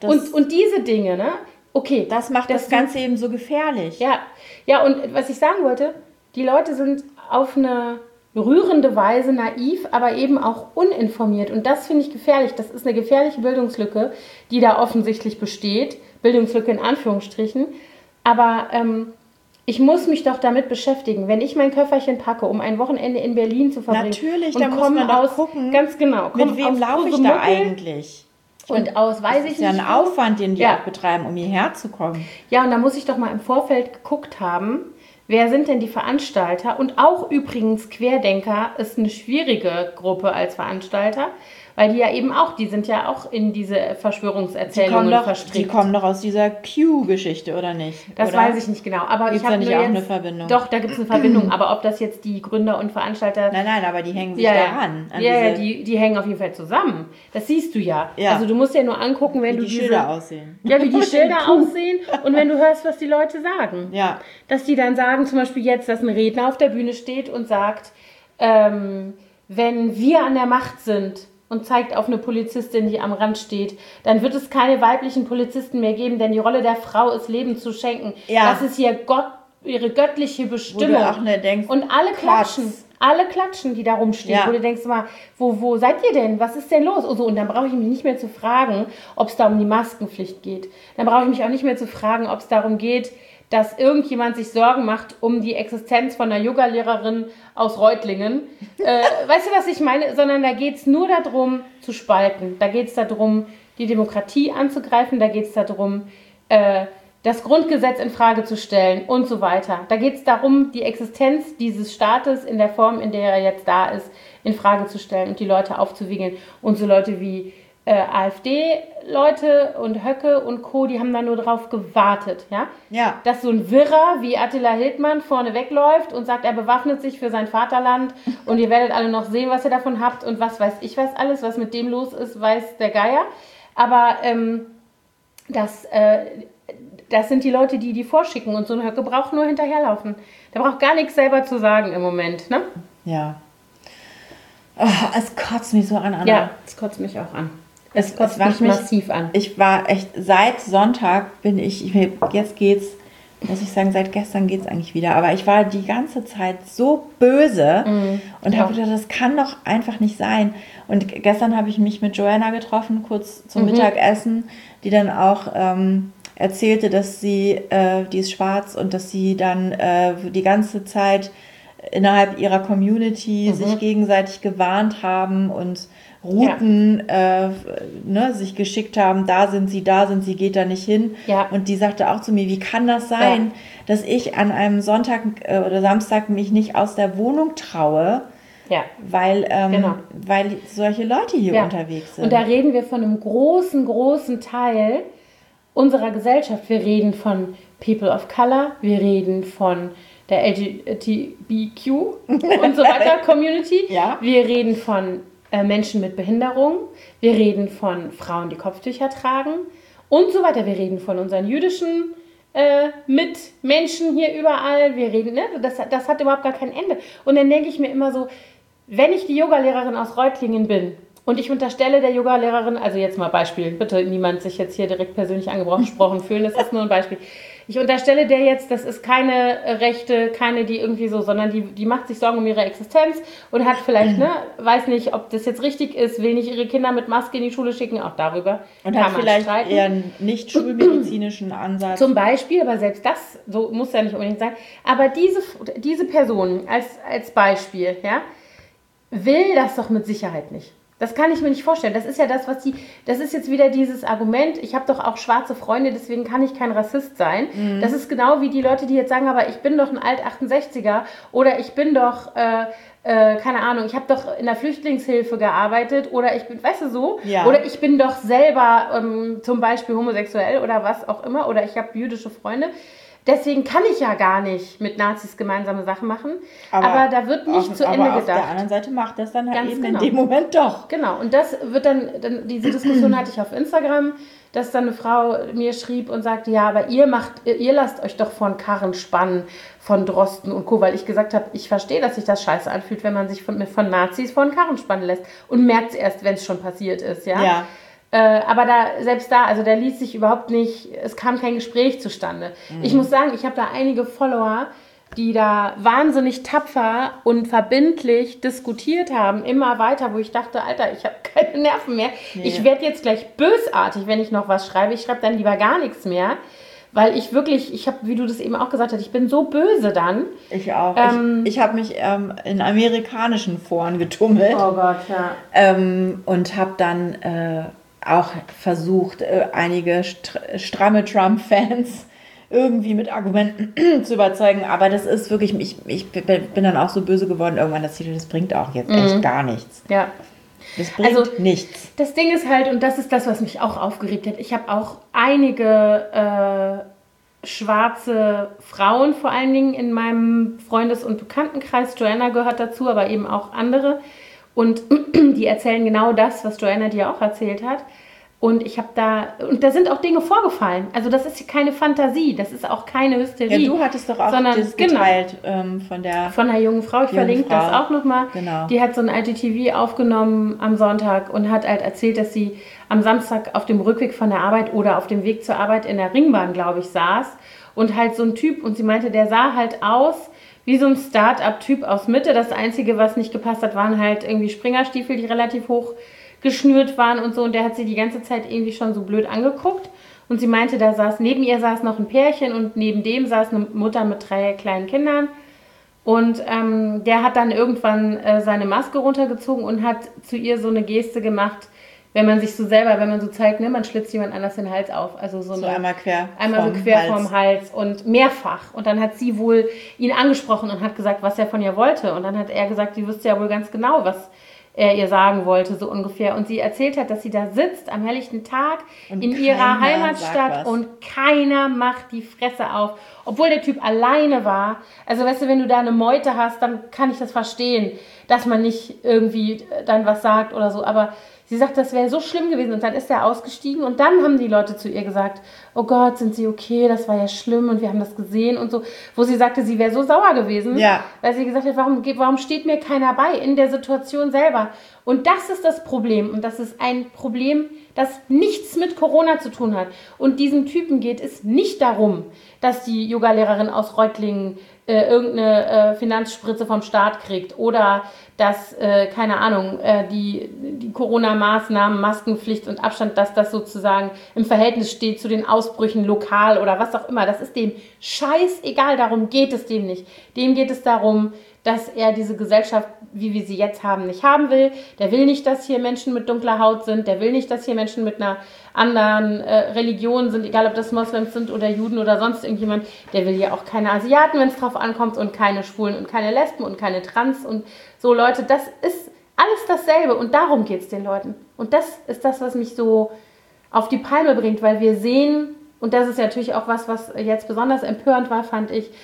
Speaker 1: das,
Speaker 2: und, und diese Dinge, ne? Okay.
Speaker 1: Das macht das, das Ganze eben so gefährlich.
Speaker 2: Ja, ja, und was ich sagen wollte, die Leute sind auf eine rührende Weise naiv, aber eben auch uninformiert. Und das finde ich gefährlich. Das ist eine gefährliche Bildungslücke, die da offensichtlich besteht. Bildungslücke in Anführungsstrichen. Aber ähm, ich muss mich doch damit beschäftigen, wenn ich mein Köfferchen packe, um ein Wochenende in Berlin zu verbringen.
Speaker 1: Natürlich,
Speaker 2: und
Speaker 1: da muss man
Speaker 2: aus,
Speaker 1: doch gucken,
Speaker 2: ganz genau,
Speaker 1: mit wem laufe ich da eigentlich?
Speaker 2: Und aus, weiß ich nicht.
Speaker 1: Das ist ja ein
Speaker 2: wo.
Speaker 1: Aufwand, den die
Speaker 2: ja.
Speaker 1: auch betreiben, um hierher zu kommen.
Speaker 2: Ja, und da muss ich doch mal im Vorfeld geguckt haben, wer sind denn die Veranstalter? Und auch übrigens Querdenker ist eine schwierige Gruppe als Veranstalter, weil die ja eben auch, die sind ja auch in diese Verschwörungserzählungen
Speaker 1: die doch,
Speaker 2: verstrickt.
Speaker 1: Die kommen doch aus dieser Q-Geschichte, oder nicht?
Speaker 2: Das
Speaker 1: oder?
Speaker 2: weiß ich nicht genau. Aber
Speaker 1: Gibt's
Speaker 2: ich habe
Speaker 1: da nicht
Speaker 2: nur
Speaker 1: auch
Speaker 2: jetzt,
Speaker 1: eine Verbindung?
Speaker 2: Doch, da gibt es eine Verbindung. Aber ob das jetzt die Gründer und Veranstalter...
Speaker 1: Nein, nein, aber die hängen sich
Speaker 2: ja,
Speaker 1: daran.
Speaker 2: Ja, ja, ja die, die hängen auf jeden Fall zusammen. Das siehst du ja.
Speaker 1: ja.
Speaker 2: Also du musst ja nur angucken, wenn
Speaker 1: wie
Speaker 2: du
Speaker 1: die
Speaker 2: diese...
Speaker 1: Schilder aussehen.
Speaker 2: Ja, wie die Schilder aussehen und wenn du hörst, was die Leute sagen.
Speaker 1: Ja.
Speaker 2: Dass die dann sagen, zum Beispiel jetzt, dass ein Redner auf der Bühne steht und sagt, ähm, wenn wir an der Macht sind und zeigt auf eine Polizistin, die am Rand steht, dann wird es keine weiblichen Polizisten mehr geben, denn die Rolle der Frau ist, Leben zu schenken.
Speaker 1: Ja.
Speaker 2: Das ist ihr Gott, ihre göttliche Bestimmung.
Speaker 1: Wo du auch ne denkst,
Speaker 2: und alle klatschen.
Speaker 1: Platz.
Speaker 2: Alle klatschen, die da rumstehen,
Speaker 1: ja.
Speaker 2: wo du denkst mal, wo, wo seid ihr denn? Was ist denn los? Und, so, und dann brauche ich mich nicht mehr zu fragen, ob es da um die Maskenpflicht geht. Dann brauche ich mich auch nicht mehr zu fragen, ob es darum geht, dass irgendjemand sich Sorgen macht um die Existenz von einer Yoga-Lehrerin aus Reutlingen. Äh, weißt du, was ich meine? Sondern da geht es nur darum, zu spalten. Da geht es darum, die Demokratie anzugreifen. Da geht es darum, äh, das Grundgesetz in Frage zu stellen und so weiter. Da geht es darum, die Existenz dieses Staates in der Form, in der er jetzt da ist, in Frage zu stellen und die Leute aufzuwiegeln. Und so Leute wie äh, AfD-Leute und Höcke und Co., die haben da nur drauf gewartet, ja?
Speaker 1: Ja.
Speaker 2: Dass so ein Wirrer wie Attila Hildmann vorne wegläuft und sagt, er bewaffnet sich für sein Vaterland und ihr werdet alle noch sehen, was ihr davon habt und was weiß ich was alles, was mit dem los ist, weiß der Geier. Aber ähm, das, äh, das sind die Leute, die die vorschicken und so ein Höcke braucht nur hinterherlaufen. Der braucht gar nichts selber zu sagen im Moment, ne?
Speaker 1: Ja. Oh, es kotzt mich so an, Anna.
Speaker 2: Ja, es kotzt mich auch an. Es, es kotzt mich massiv an.
Speaker 1: Ich war echt, seit Sonntag bin ich, ich jetzt geht's, muss ich sagen, seit gestern geht's eigentlich wieder, aber ich war die ganze Zeit so böse mm, und ja. habe gedacht, das kann doch einfach nicht sein. Und gestern habe ich mich mit Joanna getroffen, kurz zum mhm. Mittagessen, die dann auch ähm, erzählte, dass sie, äh, die ist schwarz und dass sie dann äh, die ganze Zeit innerhalb ihrer Community mhm. sich gegenseitig gewarnt haben und Routen ja. äh, ne, sich geschickt haben, da sind sie, da sind sie, geht da nicht hin.
Speaker 2: Ja.
Speaker 1: Und die sagte auch zu mir, wie kann das sein, ja. dass ich an einem Sonntag äh, oder Samstag mich nicht aus der Wohnung traue,
Speaker 2: ja.
Speaker 1: weil, ähm,
Speaker 2: genau.
Speaker 1: weil solche Leute hier ja. unterwegs sind.
Speaker 2: Und da reden wir von einem großen, großen Teil unserer Gesellschaft. Wir reden von People of Color, wir reden von der L G B T Q und so weiter Community.
Speaker 1: Ja.
Speaker 2: Wir reden von äh, Menschen mit Behinderung. Wir reden von Frauen, die Kopftücher tragen und so weiter. Wir reden von unseren jüdischen äh, Mitmenschen hier überall. Wir reden, ne? das, das hat überhaupt gar kein Ende. Und dann denke ich mir immer so, wenn ich die Yogalehrerin aus Reutlingen bin und ich unterstelle der Yogalehrerin, also jetzt mal Beispiel, bitte niemand sich jetzt hier direkt persönlich angesprochen fühlen, das ist nur ein Beispiel. Ich unterstelle der jetzt, das ist keine Rechte, keine, die irgendwie so, sondern die, die macht sich Sorgen um ihre Existenz und hat vielleicht, ne, weiß nicht, ob das jetzt richtig ist, will nicht ihre Kinder mit Maske in die Schule schicken, auch darüber
Speaker 1: und
Speaker 2: kann
Speaker 1: hat
Speaker 2: man
Speaker 1: vielleicht
Speaker 2: streiten.
Speaker 1: Eher einen nicht schulmedizinischen Ansatz.
Speaker 2: Zum Beispiel, aber selbst das, so muss ja nicht unbedingt sein, aber diese, diese Person als, als Beispiel, ja, will das doch mit Sicherheit nicht. Das kann ich mir nicht vorstellen. Das ist ja das, was die, das ist jetzt wieder dieses Argument, ich habe doch auch schwarze Freunde, deswegen kann ich kein Rassist sein. Mhm. Das ist genau wie die Leute, die jetzt sagen, aber ich bin doch ein Alt-achtundsechziger oder ich bin doch, äh, äh, keine Ahnung, ich habe doch in der Flüchtlingshilfe gearbeitet oder ich bin, weißt du so,
Speaker 1: ja.
Speaker 2: oder ich bin doch selber ähm, zum Beispiel homosexuell oder was auch immer oder ich habe jüdische Freunde. Deswegen kann ich ja gar nicht mit Nazis gemeinsame Sachen machen. Aber, aber da wird nicht
Speaker 1: auf,
Speaker 2: zu Ende
Speaker 1: aber
Speaker 2: gedacht.
Speaker 1: Auf der anderen Seite macht das dann halt
Speaker 2: Ganz
Speaker 1: eben
Speaker 2: genau.
Speaker 1: in dem Moment doch.
Speaker 2: Genau. Und das wird dann, dann, diese Diskussion hatte ich auf Instagram, dass dann eine Frau mir schrieb und sagte, ja, aber ihr macht, ihr lasst euch doch von Karren spannen, von Drosten und Co., weil ich gesagt habe, ich verstehe, dass sich das scheiße anfühlt, wenn man sich von, von Nazis von Karren spannen lässt und merkt es erst, wenn es schon passiert ist, ja.
Speaker 1: Ja.
Speaker 2: Äh, aber da, selbst da, also da ließ sich überhaupt nicht, es kam kein Gespräch zustande. Mhm. Ich muss sagen, ich habe da einige Follower, die da wahnsinnig tapfer und verbindlich diskutiert haben, immer weiter, wo ich dachte, Alter, ich habe keine Nerven mehr. Nee. Ich werde jetzt gleich bösartig, wenn ich noch was schreibe. Ich schreibe dann lieber gar nichts mehr, weil ich wirklich, ich habe, wie du das eben auch gesagt hast, ich bin so böse dann.
Speaker 1: Ich auch. Ähm, ich ich habe mich ähm, in amerikanischen Foren getummelt.
Speaker 2: Oh Gott, ja.
Speaker 1: Ähm, und habe dann äh, auch versucht, äh, einige str- stramme Trump-Fans irgendwie mit Argumenten zu überzeugen, aber das ist wirklich, ich, ich bin dann auch so böse geworden irgendwann, dass ich, das bringt auch jetzt echt mhm. gar nichts.
Speaker 2: Ja.
Speaker 1: Das bringt also, nichts.
Speaker 2: Das Ding ist halt, und das ist das, was mich auch aufgeregt hat, ich habe auch einige äh, schwarze Frauen vor allen Dingen in meinem Freundes- und Bekanntenkreis, Joanna gehört dazu, aber eben auch andere, und die erzählen genau das, was Joanna dir auch erzählt hat. Und ich habe da, und da sind auch Dinge vorgefallen. Also das ist keine Fantasie, das ist auch keine Hysterie.
Speaker 1: Ja, du hattest doch auch sondern, das geteilt genau, ähm, von der
Speaker 2: Von der jungen Frau, ich jungen verlinke Frau. das auch nochmal.
Speaker 1: Genau.
Speaker 2: Die hat so ein I G T V aufgenommen am Sonntag und hat halt erzählt, dass sie am Samstag auf dem Rückweg von der Arbeit oder auf dem Weg zur Arbeit in der Ringbahn, glaube ich, saß. Und halt so ein Typ, und sie meinte, der sah halt aus wie so ein Start-up-Typ aus Mitte. Das Einzige, was nicht gepasst hat, waren halt irgendwie Springerstiefel, die relativ hoch geschnürt waren und so, und der hat sie die ganze Zeit irgendwie schon so blöd angeguckt, und sie meinte, da saß, neben ihr saß noch ein Pärchen und neben dem saß eine Mutter mit drei kleinen Kindern, und ähm, der hat dann irgendwann äh, seine Maske runtergezogen und hat zu ihr so eine Geste gemacht, wenn man sich so selber, wenn man so zeigt, ne, man schlitzt jemand anders den Hals auf, also so,
Speaker 1: so
Speaker 2: eine,
Speaker 1: einmal quer
Speaker 2: einmal so quer Hals. vom Hals und mehrfach, und dann hat sie wohl ihn angesprochen und hat gesagt, was er von ihr wollte, und dann hat er gesagt, die wüsste ja wohl ganz genau, was er ihr sagen wollte, so ungefähr. Und sie erzählt hat, dass sie da sitzt am helllichten Tag und in ihrer Heimatstadt und keiner macht die Fresse auf. Obwohl der Typ alleine war. Also weißt du, wenn du da eine Meute hast, dann kann ich das verstehen, dass man nicht irgendwie dann was sagt oder so. Aber sie sagt, das wäre so schlimm gewesen, und dann ist er ausgestiegen, und dann haben die Leute zu ihr gesagt, oh Gott, sind Sie okay, das war ja schlimm und wir haben das gesehen und so, wo sie sagte, sie wäre so sauer gewesen,
Speaker 1: ja.
Speaker 2: weil sie gesagt hat, warum, warum steht mir keiner bei in der Situation selber? Und das ist das Problem, und das ist ein Problem, das nichts mit Corona zu tun hat. Und diesem Typen geht es nicht darum, dass die Yogalehrerin aus Reutlingen äh, irgendeine äh, Finanzspritze vom Staat kriegt oder dass, äh, keine Ahnung, äh, die, die Corona-Maßnahmen, Maskenpflicht und Abstand, dass das sozusagen im Verhältnis steht zu den Ausbrüchen lokal oder was auch immer. Das ist dem scheißegal, darum geht es dem nicht. Dem geht es darum, dass er diese Gesellschaft, wie wir sie jetzt haben, nicht haben will. Der will nicht, dass hier Menschen mit dunkler Haut sind. Der will nicht, dass hier Menschen mit einer anderen äh, Religion sind, egal ob das Moslems sind oder Juden oder sonst irgendjemand. Der will hier auch keine Asiaten, wenn es drauf ankommt, und keine Schwulen und keine Lesben und keine Trans und so Leute. Das ist alles dasselbe, und darum geht es den Leuten. Und das ist das, was mich so auf die Palme bringt, weil wir sehen, und das ist natürlich auch was, was jetzt besonders empörend war, fand ich,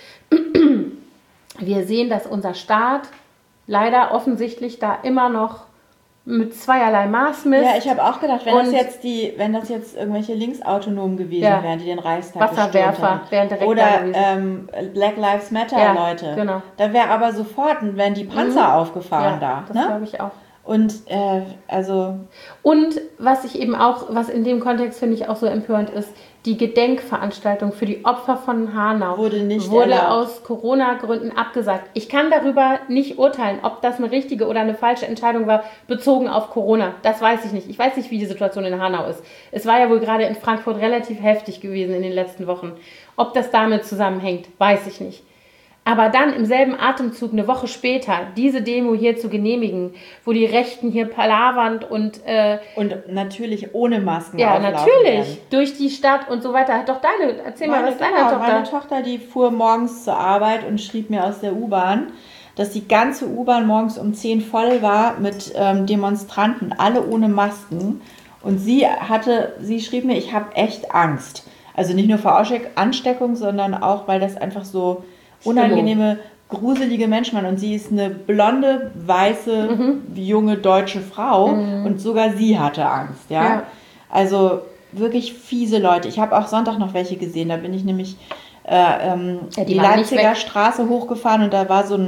Speaker 2: wir sehen, dass unser Staat leider offensichtlich da immer noch mit zweierlei Maß misst.
Speaker 1: Ja, ich habe auch gedacht, wenn das jetzt die, wenn das jetzt irgendwelche Linksautonomen gewesen ja. wären, die den Reichstag
Speaker 2: Wasserwerfer wären direkt
Speaker 1: oder ähm, Black Lives Matter
Speaker 2: ja,
Speaker 1: Leute,
Speaker 2: genau.
Speaker 1: da wäre aber sofort, wären die Panzer mhm. aufgefahren
Speaker 2: ja,
Speaker 1: da.
Speaker 2: Das
Speaker 1: ne?
Speaker 2: glaube ich auch.
Speaker 1: Und äh, also
Speaker 2: und was ich eben auch, was in dem Kontext finde ich auch so empörend ist, die Gedenkveranstaltung für die Opfer von Hanau
Speaker 1: wurde, nicht
Speaker 2: wurde aus Corona-Gründen abgesagt. Ich kann darüber nicht urteilen, ob das eine richtige oder eine falsche Entscheidung war, bezogen auf Corona. Das weiß ich nicht. Ich weiß nicht, wie die Situation in Hanau ist. Es war ja wohl gerade in Frankfurt relativ heftig gewesen in den letzten Wochen. Ob das damit zusammenhängt, weiß ich nicht. Aber dann im selben Atemzug eine Woche später diese Demo hier zu genehmigen, wo die Rechten hier palavernd und... Äh,
Speaker 1: und natürlich ohne Masken
Speaker 2: ja, natürlich, werden. Durch die Stadt und so weiter. Hat doch deine, erzähl
Speaker 1: meine,
Speaker 2: mal, was
Speaker 1: genau,
Speaker 2: deine Tochter...
Speaker 1: Meine Tochter, die fuhr morgens zur Arbeit und schrieb mir aus der U-Bahn, dass die ganze U-Bahn morgens um zehn voll war mit ähm, Demonstranten, alle ohne Masken. Und sie hatte, sie schrieb mir, ich habe echt Angst. Also nicht nur vor Ansteckung, sondern auch, weil das einfach so... unangenehme, gruselige Menschen waren. Und sie ist eine blonde, weiße, mhm. junge deutsche Frau. Mhm. Und sogar sie hatte Angst. Ja? ja. Also wirklich fiese Leute. Ich habe auch Sonntag noch welche gesehen. Da bin ich nämlich äh, ähm, ja, die, die Leipziger Straße hochgefahren und da war so ein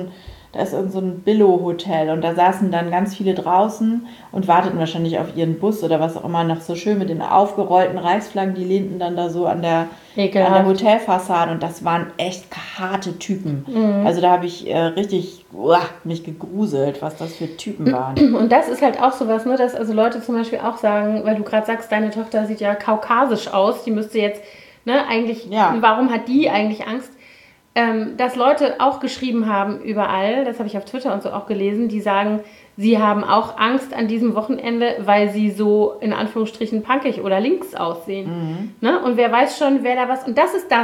Speaker 1: da ist irgend so ein Billo-Hotel und da saßen dann ganz viele draußen und warteten wahrscheinlich auf ihren Bus oder was auch immer, noch so schön mit den aufgerollten Reichsflaggen, die lehnten dann da so an der, an der Hotelfassade und das waren echt harte Typen. Mhm. Also da habe ich äh, richtig uah, mich gegruselt, was das für Typen waren.
Speaker 2: Und das ist halt auch sowas, ne, dass also Leute zum Beispiel auch sagen, weil du gerade sagst, deine Tochter sieht ja kaukasisch aus, die müsste jetzt, ne, eigentlich, ja. Warum hat die eigentlich Angst? Ähm, dass Leute auch geschrieben haben überall, das habe ich auf Twitter und so auch gelesen, die sagen, sie haben auch Angst an diesem Wochenende, weil sie so in Anführungsstrichen punkig oder links aussehen. Mhm. Ne? Und wer weiß schon, wer da was... Und das ist das.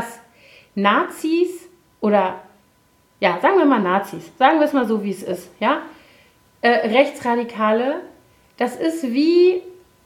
Speaker 2: Nazis oder, ja, sagen wir mal Nazis, sagen wir es mal so, wie es ist, ja, äh, Rechtsradikale, das ist wie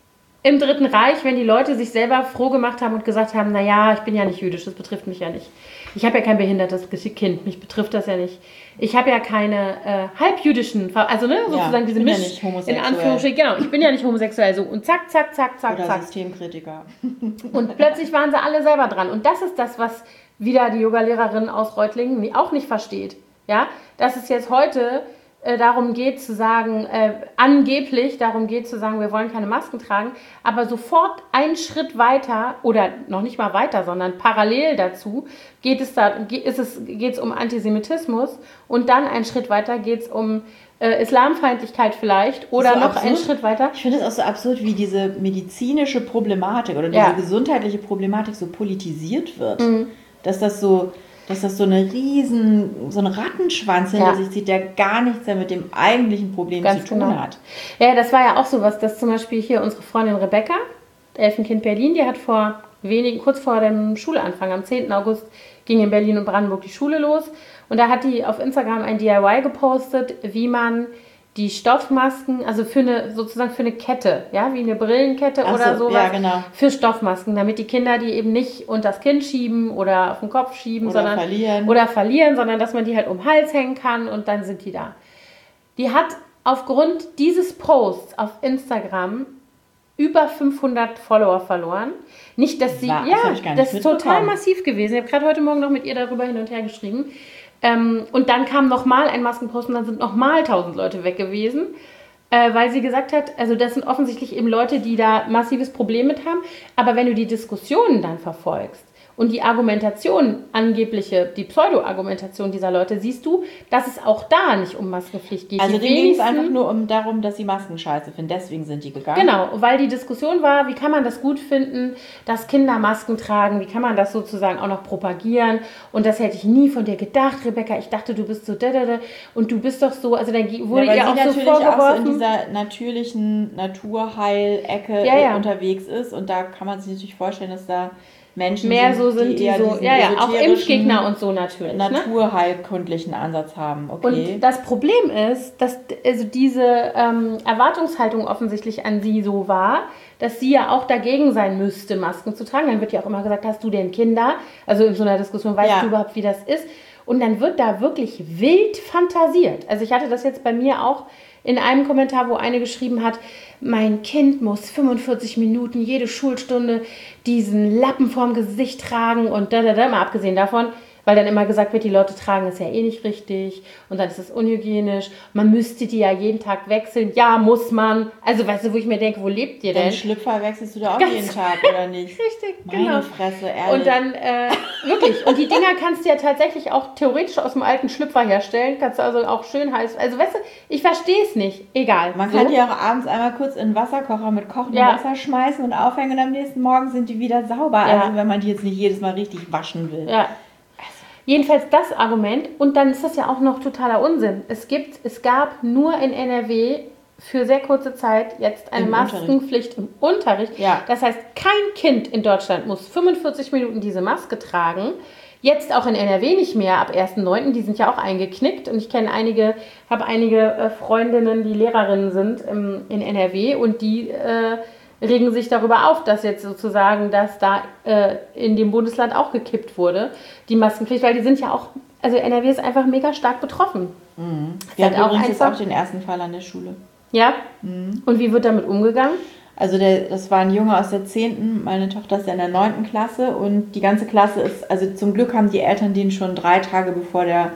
Speaker 2: im Dritten Reich, wenn die Leute sich selber froh gemacht haben und gesagt haben, naja, ich bin ja nicht jüdisch, das betrifft mich ja nicht. Ich habe ja kein behindertes Kind, mich betrifft das ja nicht. Ich habe ja keine äh, halbjüdischen, also ne, sozusagen
Speaker 1: ja,
Speaker 2: diese Misch,
Speaker 1: ja
Speaker 2: in Anführungsstrichen, genau, ich bin ja nicht homosexuell, so und zack, zack, zack, zack,
Speaker 1: Oder
Speaker 2: zack.
Speaker 1: Systemkritiker.
Speaker 2: Und plötzlich waren sie alle selber dran. Und das ist das, was wieder die Yoga-Lehrerin aus Reutlingen auch nicht versteht. Ja, dass es jetzt heute äh, darum geht zu sagen, äh, angeblich darum geht zu sagen, wir wollen keine Masken tragen, aber sofort einen Schritt weiter oder noch nicht mal weiter, sondern parallel dazu geht es da, ist es, geht es um Antisemitismus und dann einen Schritt weiter geht es um äh, Islamfeindlichkeit vielleicht oder so noch absurd. Einen Schritt weiter.
Speaker 1: Ich finde es auch so absurd, wie diese medizinische Problematik oder diese ja. gesundheitliche Problematik so politisiert wird, mhm. dass das so dass das so eine riesen, so ein Rattenschwanz hinter ja. sich zieht, der gar nichts mehr mit dem eigentlichen Problem Ganz zu tun genau. hat.
Speaker 2: Ja, das war ja auch so was, dass zum Beispiel hier unsere Freundin Rebecca, Elfenkind Berlin, die hat vor wenigen, kurz vor dem Schulanfang, am zehnten August, ging in Berlin und Brandenburg die Schule los. Und da hat die auf Instagram ein D I Y gepostet, wie man die Stoffmasken, also für eine, sozusagen für eine Kette, ja, wie eine Brillenkette Ach oder so, sowas,
Speaker 1: ja, genau.
Speaker 2: für Stoffmasken, damit die Kinder die eben nicht unter das Kinn schieben oder auf den Kopf schieben,
Speaker 1: oder
Speaker 2: sondern
Speaker 1: verlieren.
Speaker 2: oder verlieren, sondern dass man die halt um den Hals hängen kann und dann sind die da. Die hat aufgrund dieses Posts auf Instagram über fünfhundert Follower verloren. Nicht, dass sie, War, ja, das, das ist total massiv gewesen. Ich habe gerade heute Morgen noch mit ihr darüber hin und her geschrieben. Ähm, und dann kam nochmal ein Maskenpost und dann sind nochmal tausend Leute weg gewesen, äh, weil sie gesagt hat, also das sind offensichtlich eben Leute, die da massives Problem mit haben, aber wenn du die Diskussionen dann verfolgst und die Argumentation, angebliche, die Pseudo-Argumentation dieser Leute, siehst du, dass es auch da nicht um Maskenpflicht geht.
Speaker 1: Also denen ging es einfach nur um darum, dass sie Masken scheiße finden, deswegen sind die gegangen.
Speaker 2: Genau, weil die Diskussion war, wie kann man das gut finden, dass Kinder Masken tragen, wie kann man das sozusagen auch noch propagieren und das hätte ich nie von dir gedacht, Rebecca, ich dachte, du bist so da, da, da und du bist doch so, also dann wurde
Speaker 1: ja,
Speaker 2: ihr auch so vorgeworfen.
Speaker 1: Auch so in dieser natürlichen Naturheilecke
Speaker 2: ja, ja.
Speaker 1: unterwegs ist und da kann man sich natürlich vorstellen, dass da Menschen
Speaker 2: mehr
Speaker 1: sind,
Speaker 2: so sind, die, die so, ja, ja, auch Impfgegner und so natürlich.
Speaker 1: Naturheilkundlichen ne? Ansatz haben, okay.
Speaker 2: Und das Problem ist, dass also diese ähm, Erwartungshaltung offensichtlich an sie so war, dass sie ja auch dagegen sein müsste, Masken zu tragen. Dann wird ja auch immer gesagt, hast du denn Kinder? Also in so einer Diskussion, weißt ja. du überhaupt, wie das ist? Und dann wird da wirklich wild fantasiert. Also ich hatte das jetzt bei mir auch in einem Kommentar, wo eine geschrieben hat, mein Kind muss fünfundvierzig Minuten jede Schulstunde diesen Lappen vorm Gesicht tragen und da, da, da, mal abgesehen davon, weil dann immer gesagt wird, die Leute tragen es ja eh nicht richtig und dann ist es unhygienisch. Man müsste die ja jeden Tag wechseln. Ja, muss man. Also, weißt du, wo ich mir denke, wo lebt ihr denn?
Speaker 1: Den Schlüpfer wechselst du da auch Ganz jeden Tag, oder nicht?
Speaker 2: Richtig,
Speaker 1: Meine
Speaker 2: genau.
Speaker 1: Fresse, ehrlich.
Speaker 2: Und dann, äh, wirklich. Und die Dinger kannst du ja tatsächlich auch theoretisch aus dem alten Schlüpfer herstellen. Kannst du also auch schön heiß. Also, weißt du, ich verstehe es nicht. Egal.
Speaker 1: Man so. kann die auch abends einmal kurz in den Wasserkocher mit kochendem ja. Wasser schmeißen und aufhängen und am nächsten Morgen sind die wieder sauber. Ja. Also, wenn man die jetzt nicht jedes Mal richtig waschen will.
Speaker 2: Ja. Jedenfalls das Argument und dann ist das ja auch noch totaler Unsinn. Es gibt, es gab nur in N R W für sehr kurze Zeit jetzt eine Im Maskenpflicht Unterricht. im Unterricht.
Speaker 1: Ja.
Speaker 2: Das heißt, kein Kind in Deutschland muss fünfundvierzig Minuten diese Maske tragen. Jetzt auch in N R W nicht mehr ab ersten neunten Die sind ja auch eingeknickt und ich kenne einige, habe einige Freundinnen, die Lehrerinnen sind in N R W und die äh, regen sich darüber auf, dass jetzt sozusagen, dass da äh, in dem Bundesland auch gekippt wurde, die Maskenpflicht, weil die sind ja auch, also N R W ist einfach mega stark betroffen.
Speaker 1: Mhm. Wir hatten übrigens jetzt auch den ersten Fall an der Schule.
Speaker 2: Ja?
Speaker 1: Mhm.
Speaker 2: Und wie wird damit umgegangen?
Speaker 1: Also der, das war ein Junge aus der zehnten Meine Tochter ist ja in der neunten Klasse und die ganze Klasse ist, also zum Glück haben die Eltern den schon drei Tage bevor der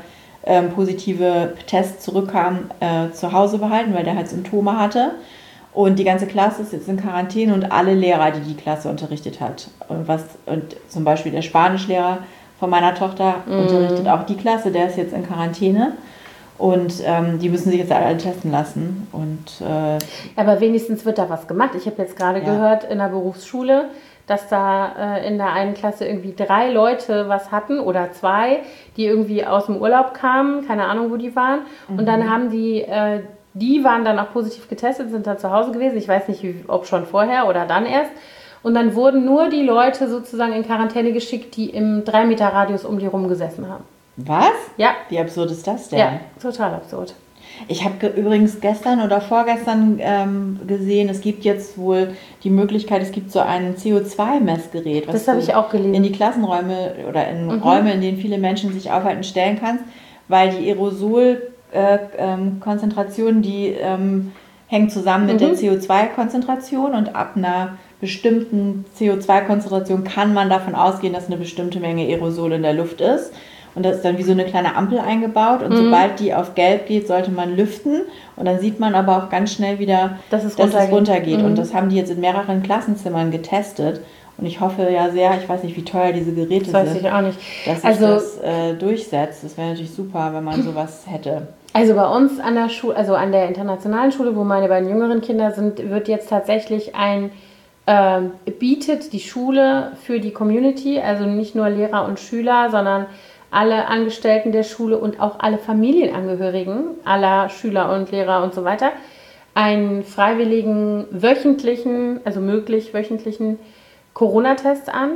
Speaker 1: ähm, positive Tests zurückkamen, äh, zu Hause behalten, weil der halt Symptome hatte. Und die ganze Klasse ist jetzt in Quarantäne und alle Lehrer, die die Klasse unterrichtet hat. Und, was, und zum Beispiel der Spanischlehrer von meiner Tochter mm. unterrichtet auch die Klasse, der ist jetzt in Quarantäne. Und ähm, die müssen sich jetzt alle testen lassen. Und, äh,
Speaker 2: aber wenigstens wird da was gemacht. Ich habe jetzt gerade ja. gehört in der Berufsschule, dass da äh, in der einen Klasse irgendwie drei Leute was hatten oder zwei, die irgendwie aus dem Urlaub kamen, keine Ahnung, wo die waren. Mhm. Und dann haben die... Äh, Die waren dann auch positiv getestet, sind dann zu Hause gewesen. Ich weiß nicht, ob schon vorher oder dann erst. Und dann wurden nur die Leute sozusagen in Quarantäne geschickt, die im drei Meter Radius um die rum gesessen haben.
Speaker 1: Was?
Speaker 2: Ja.
Speaker 1: Wie absurd ist das denn?
Speaker 2: Ja, total absurd.
Speaker 1: Ich habe ge- übrigens gestern oder vorgestern ähm, gesehen, es gibt jetzt wohl die Möglichkeit, es gibt so ein C O zwei Messgerät, was
Speaker 2: das habe ich auch gelesen.
Speaker 1: in die Klassenräume oder in mhm. Räume, in denen viele Menschen sich aufhalten, stellen kannst, weil die Aerosol Äh, ähm, Konzentration, die ähm, hängt zusammen mit mhm. der C O zwei Konzentration und ab einer bestimmten C O zwei Konzentration kann man davon ausgehen, dass eine bestimmte Menge Aerosol in der Luft ist. Und das ist dann wie so eine kleine Ampel eingebaut und mhm. sobald die auf gelb geht, sollte man lüften und dann sieht man aber auch ganz schnell wieder,
Speaker 2: dass es
Speaker 1: dass
Speaker 2: runtergeht.
Speaker 1: Es runtergeht.
Speaker 2: Mhm.
Speaker 1: Und das haben die jetzt in mehreren Klassenzimmern getestet. Und ich hoffe ja sehr, ich weiß nicht, wie teuer diese Geräte
Speaker 2: das weiß
Speaker 1: sind,
Speaker 2: ich auch nicht.
Speaker 1: dass sich
Speaker 2: also,
Speaker 1: das äh, durchsetzt. Das wäre natürlich super, wenn man sowas hätte.
Speaker 2: Also bei uns an der Schule, also an der internationalen Schule, wo meine beiden jüngeren Kinder sind, wird jetzt tatsächlich ein, äh, bietet die Schule für die Community, also nicht nur Lehrer und Schüler, sondern alle Angestellten der Schule und auch alle Familienangehörigen aller Schüler und Lehrer und so weiter, einen freiwilligen wöchentlichen, also möglich wöchentlichen Corona-Test an.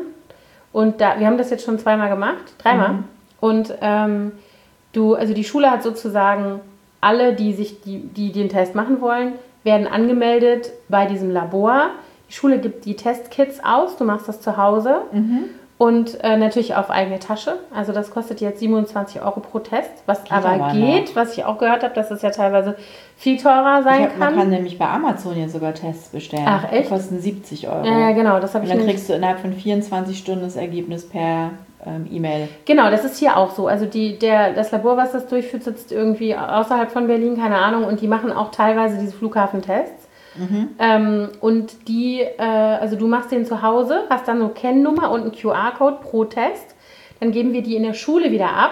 Speaker 2: Und da, wir haben das jetzt schon zweimal gemacht, dreimal. Mhm. Und ähm, du, also die Schule hat sozusagen alle, die sich die, die den Test machen wollen, werden angemeldet bei diesem Labor. Die Schule gibt die Testkits aus, du machst das zu Hause. Mhm. Und äh, natürlich auf eigene Tasche. Also das kostet jetzt siebenundzwanzig Euro pro Test, was geht aber, aber geht, noch. Was ich auch gehört habe, dass es ja teilweise viel teurer sein
Speaker 1: hab,
Speaker 2: kann.
Speaker 1: Man kann nämlich bei Amazon jetzt sogar Tests bestellen.
Speaker 2: Ach echt?
Speaker 1: Die kosten siebzig Euro.
Speaker 2: Ja, ja genau. Das habe ich
Speaker 1: Und dann
Speaker 2: nicht.
Speaker 1: kriegst du innerhalb von vierundzwanzig Stunden das Ergebnis per ähm, E-Mail.
Speaker 2: Genau, das ist hier auch so. Also die, der, das Labor, was das durchführt, sitzt irgendwie außerhalb von Berlin, keine Ahnung. Und die machen auch teilweise diese Flughafentests. Mhm. Ähm, und die, äh, also du machst den zu Hause, hast dann so Kennnummer und einen Q R-Code pro Test. Dann geben wir die in der Schule wieder ab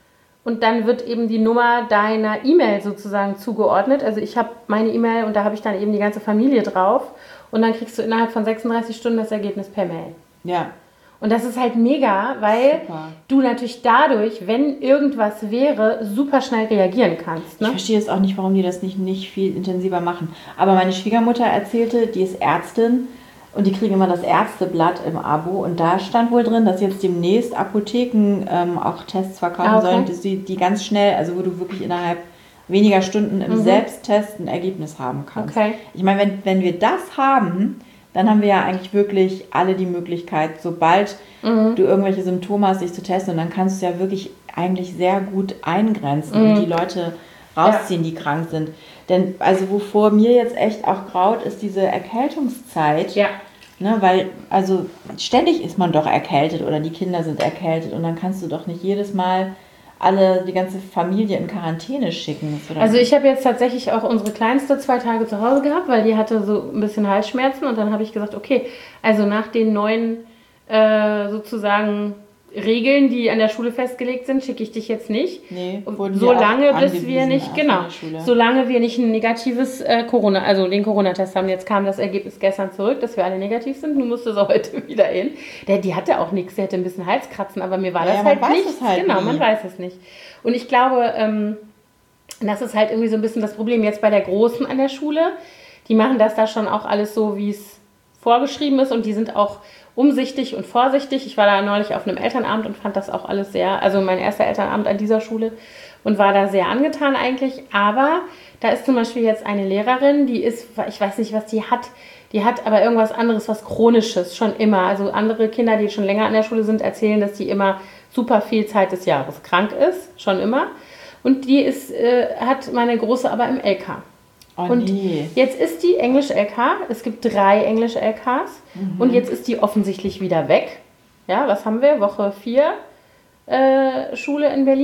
Speaker 2: und dann wird eben die Nummer deiner E-Mail sozusagen zugeordnet. Also ich habe meine E-Mail und da habe ich dann eben die ganze Familie drauf und dann kriegst du innerhalb von sechsunddreißig Stunden das Ergebnis per Mail.
Speaker 1: Ja.
Speaker 2: Und das ist halt mega, weil super. Du natürlich dadurch, wenn irgendwas wäre, super schnell reagieren kannst. Ne?
Speaker 1: Ich verstehe jetzt auch nicht, warum die das nicht, nicht viel intensiver machen. Aber meine Schwiegermutter erzählte, die ist Ärztin und die kriegen immer das Ärzteblatt im Abo. Und da stand wohl drin, dass jetzt demnächst Apotheken ähm, auch Tests verkaufen ah, okay. sollen, die, die ganz schnell, also wo du wirklich innerhalb weniger Stunden im mhm. Selbsttest ein Ergebnis haben kannst. Okay. Ich meine, wenn, wenn wir das haben, dann haben wir ja eigentlich wirklich alle die Möglichkeit, sobald mhm. du irgendwelche Symptome hast, dich zu testen. Und dann kannst du es ja wirklich eigentlich sehr gut eingrenzen mhm. und die Leute rausziehen, ja. die krank sind. Denn also wovor mir jetzt echt auch graut, ist diese Erkältungszeit.
Speaker 2: Ja.
Speaker 1: Ne, weil also ständig ist man doch erkältet oder die Kinder sind erkältet. Und dann kannst du doch nicht jedes Mal alle, die ganze Familie in Quarantäne schicken.
Speaker 2: Also ich habe jetzt tatsächlich auch unsere Kleinste zwei Tage zu Hause gehabt, weil die hatte so ein bisschen Halsschmerzen und dann habe ich gesagt, okay, also nach den neuen äh, sozusagen Regeln, die an der Schule festgelegt sind, schicke ich dich jetzt nicht. Nee, solange bis wir nicht, genau, solange wir nicht ein negatives äh, Corona, also den Corona-Test haben. Jetzt kam das Ergebnis gestern zurück, dass wir alle negativ sind. Du musstest auch heute wieder hin. Der, die hatte auch nichts, der hatte ein bisschen Halskratzen, aber mir war das ja, halt nicht. Halt genau, nie. Man weiß es nicht. Und ich glaube, ähm, das ist halt irgendwie so ein bisschen das Problem jetzt bei der Großen an der Schule. Die machen das da schon auch alles so, wie es vorgeschrieben ist und die sind auch umsichtig und vorsichtig. Ich war da neulich auf einem Elternabend und fand das auch alles sehr, also mein erster Elternabend an dieser Schule und war da sehr angetan eigentlich. Aber da ist zum Beispiel jetzt eine Lehrerin, die ist, ich weiß nicht, was die hat, die hat aber irgendwas anderes, was Chronisches, schon immer. Also andere Kinder, die schon länger an der Schule sind, erzählen, dass die immer super viel Zeit des Jahres krank ist, schon immer. Und die ist, äh, hat meine Große aber im L K.
Speaker 1: Oh,
Speaker 2: und
Speaker 1: nee.
Speaker 2: Jetzt ist die Englisch-L K, es gibt drei Englisch-L Ks mhm. und jetzt ist die offensichtlich wieder weg. Ja, was haben wir? Woche vier äh, Schule in Berlin.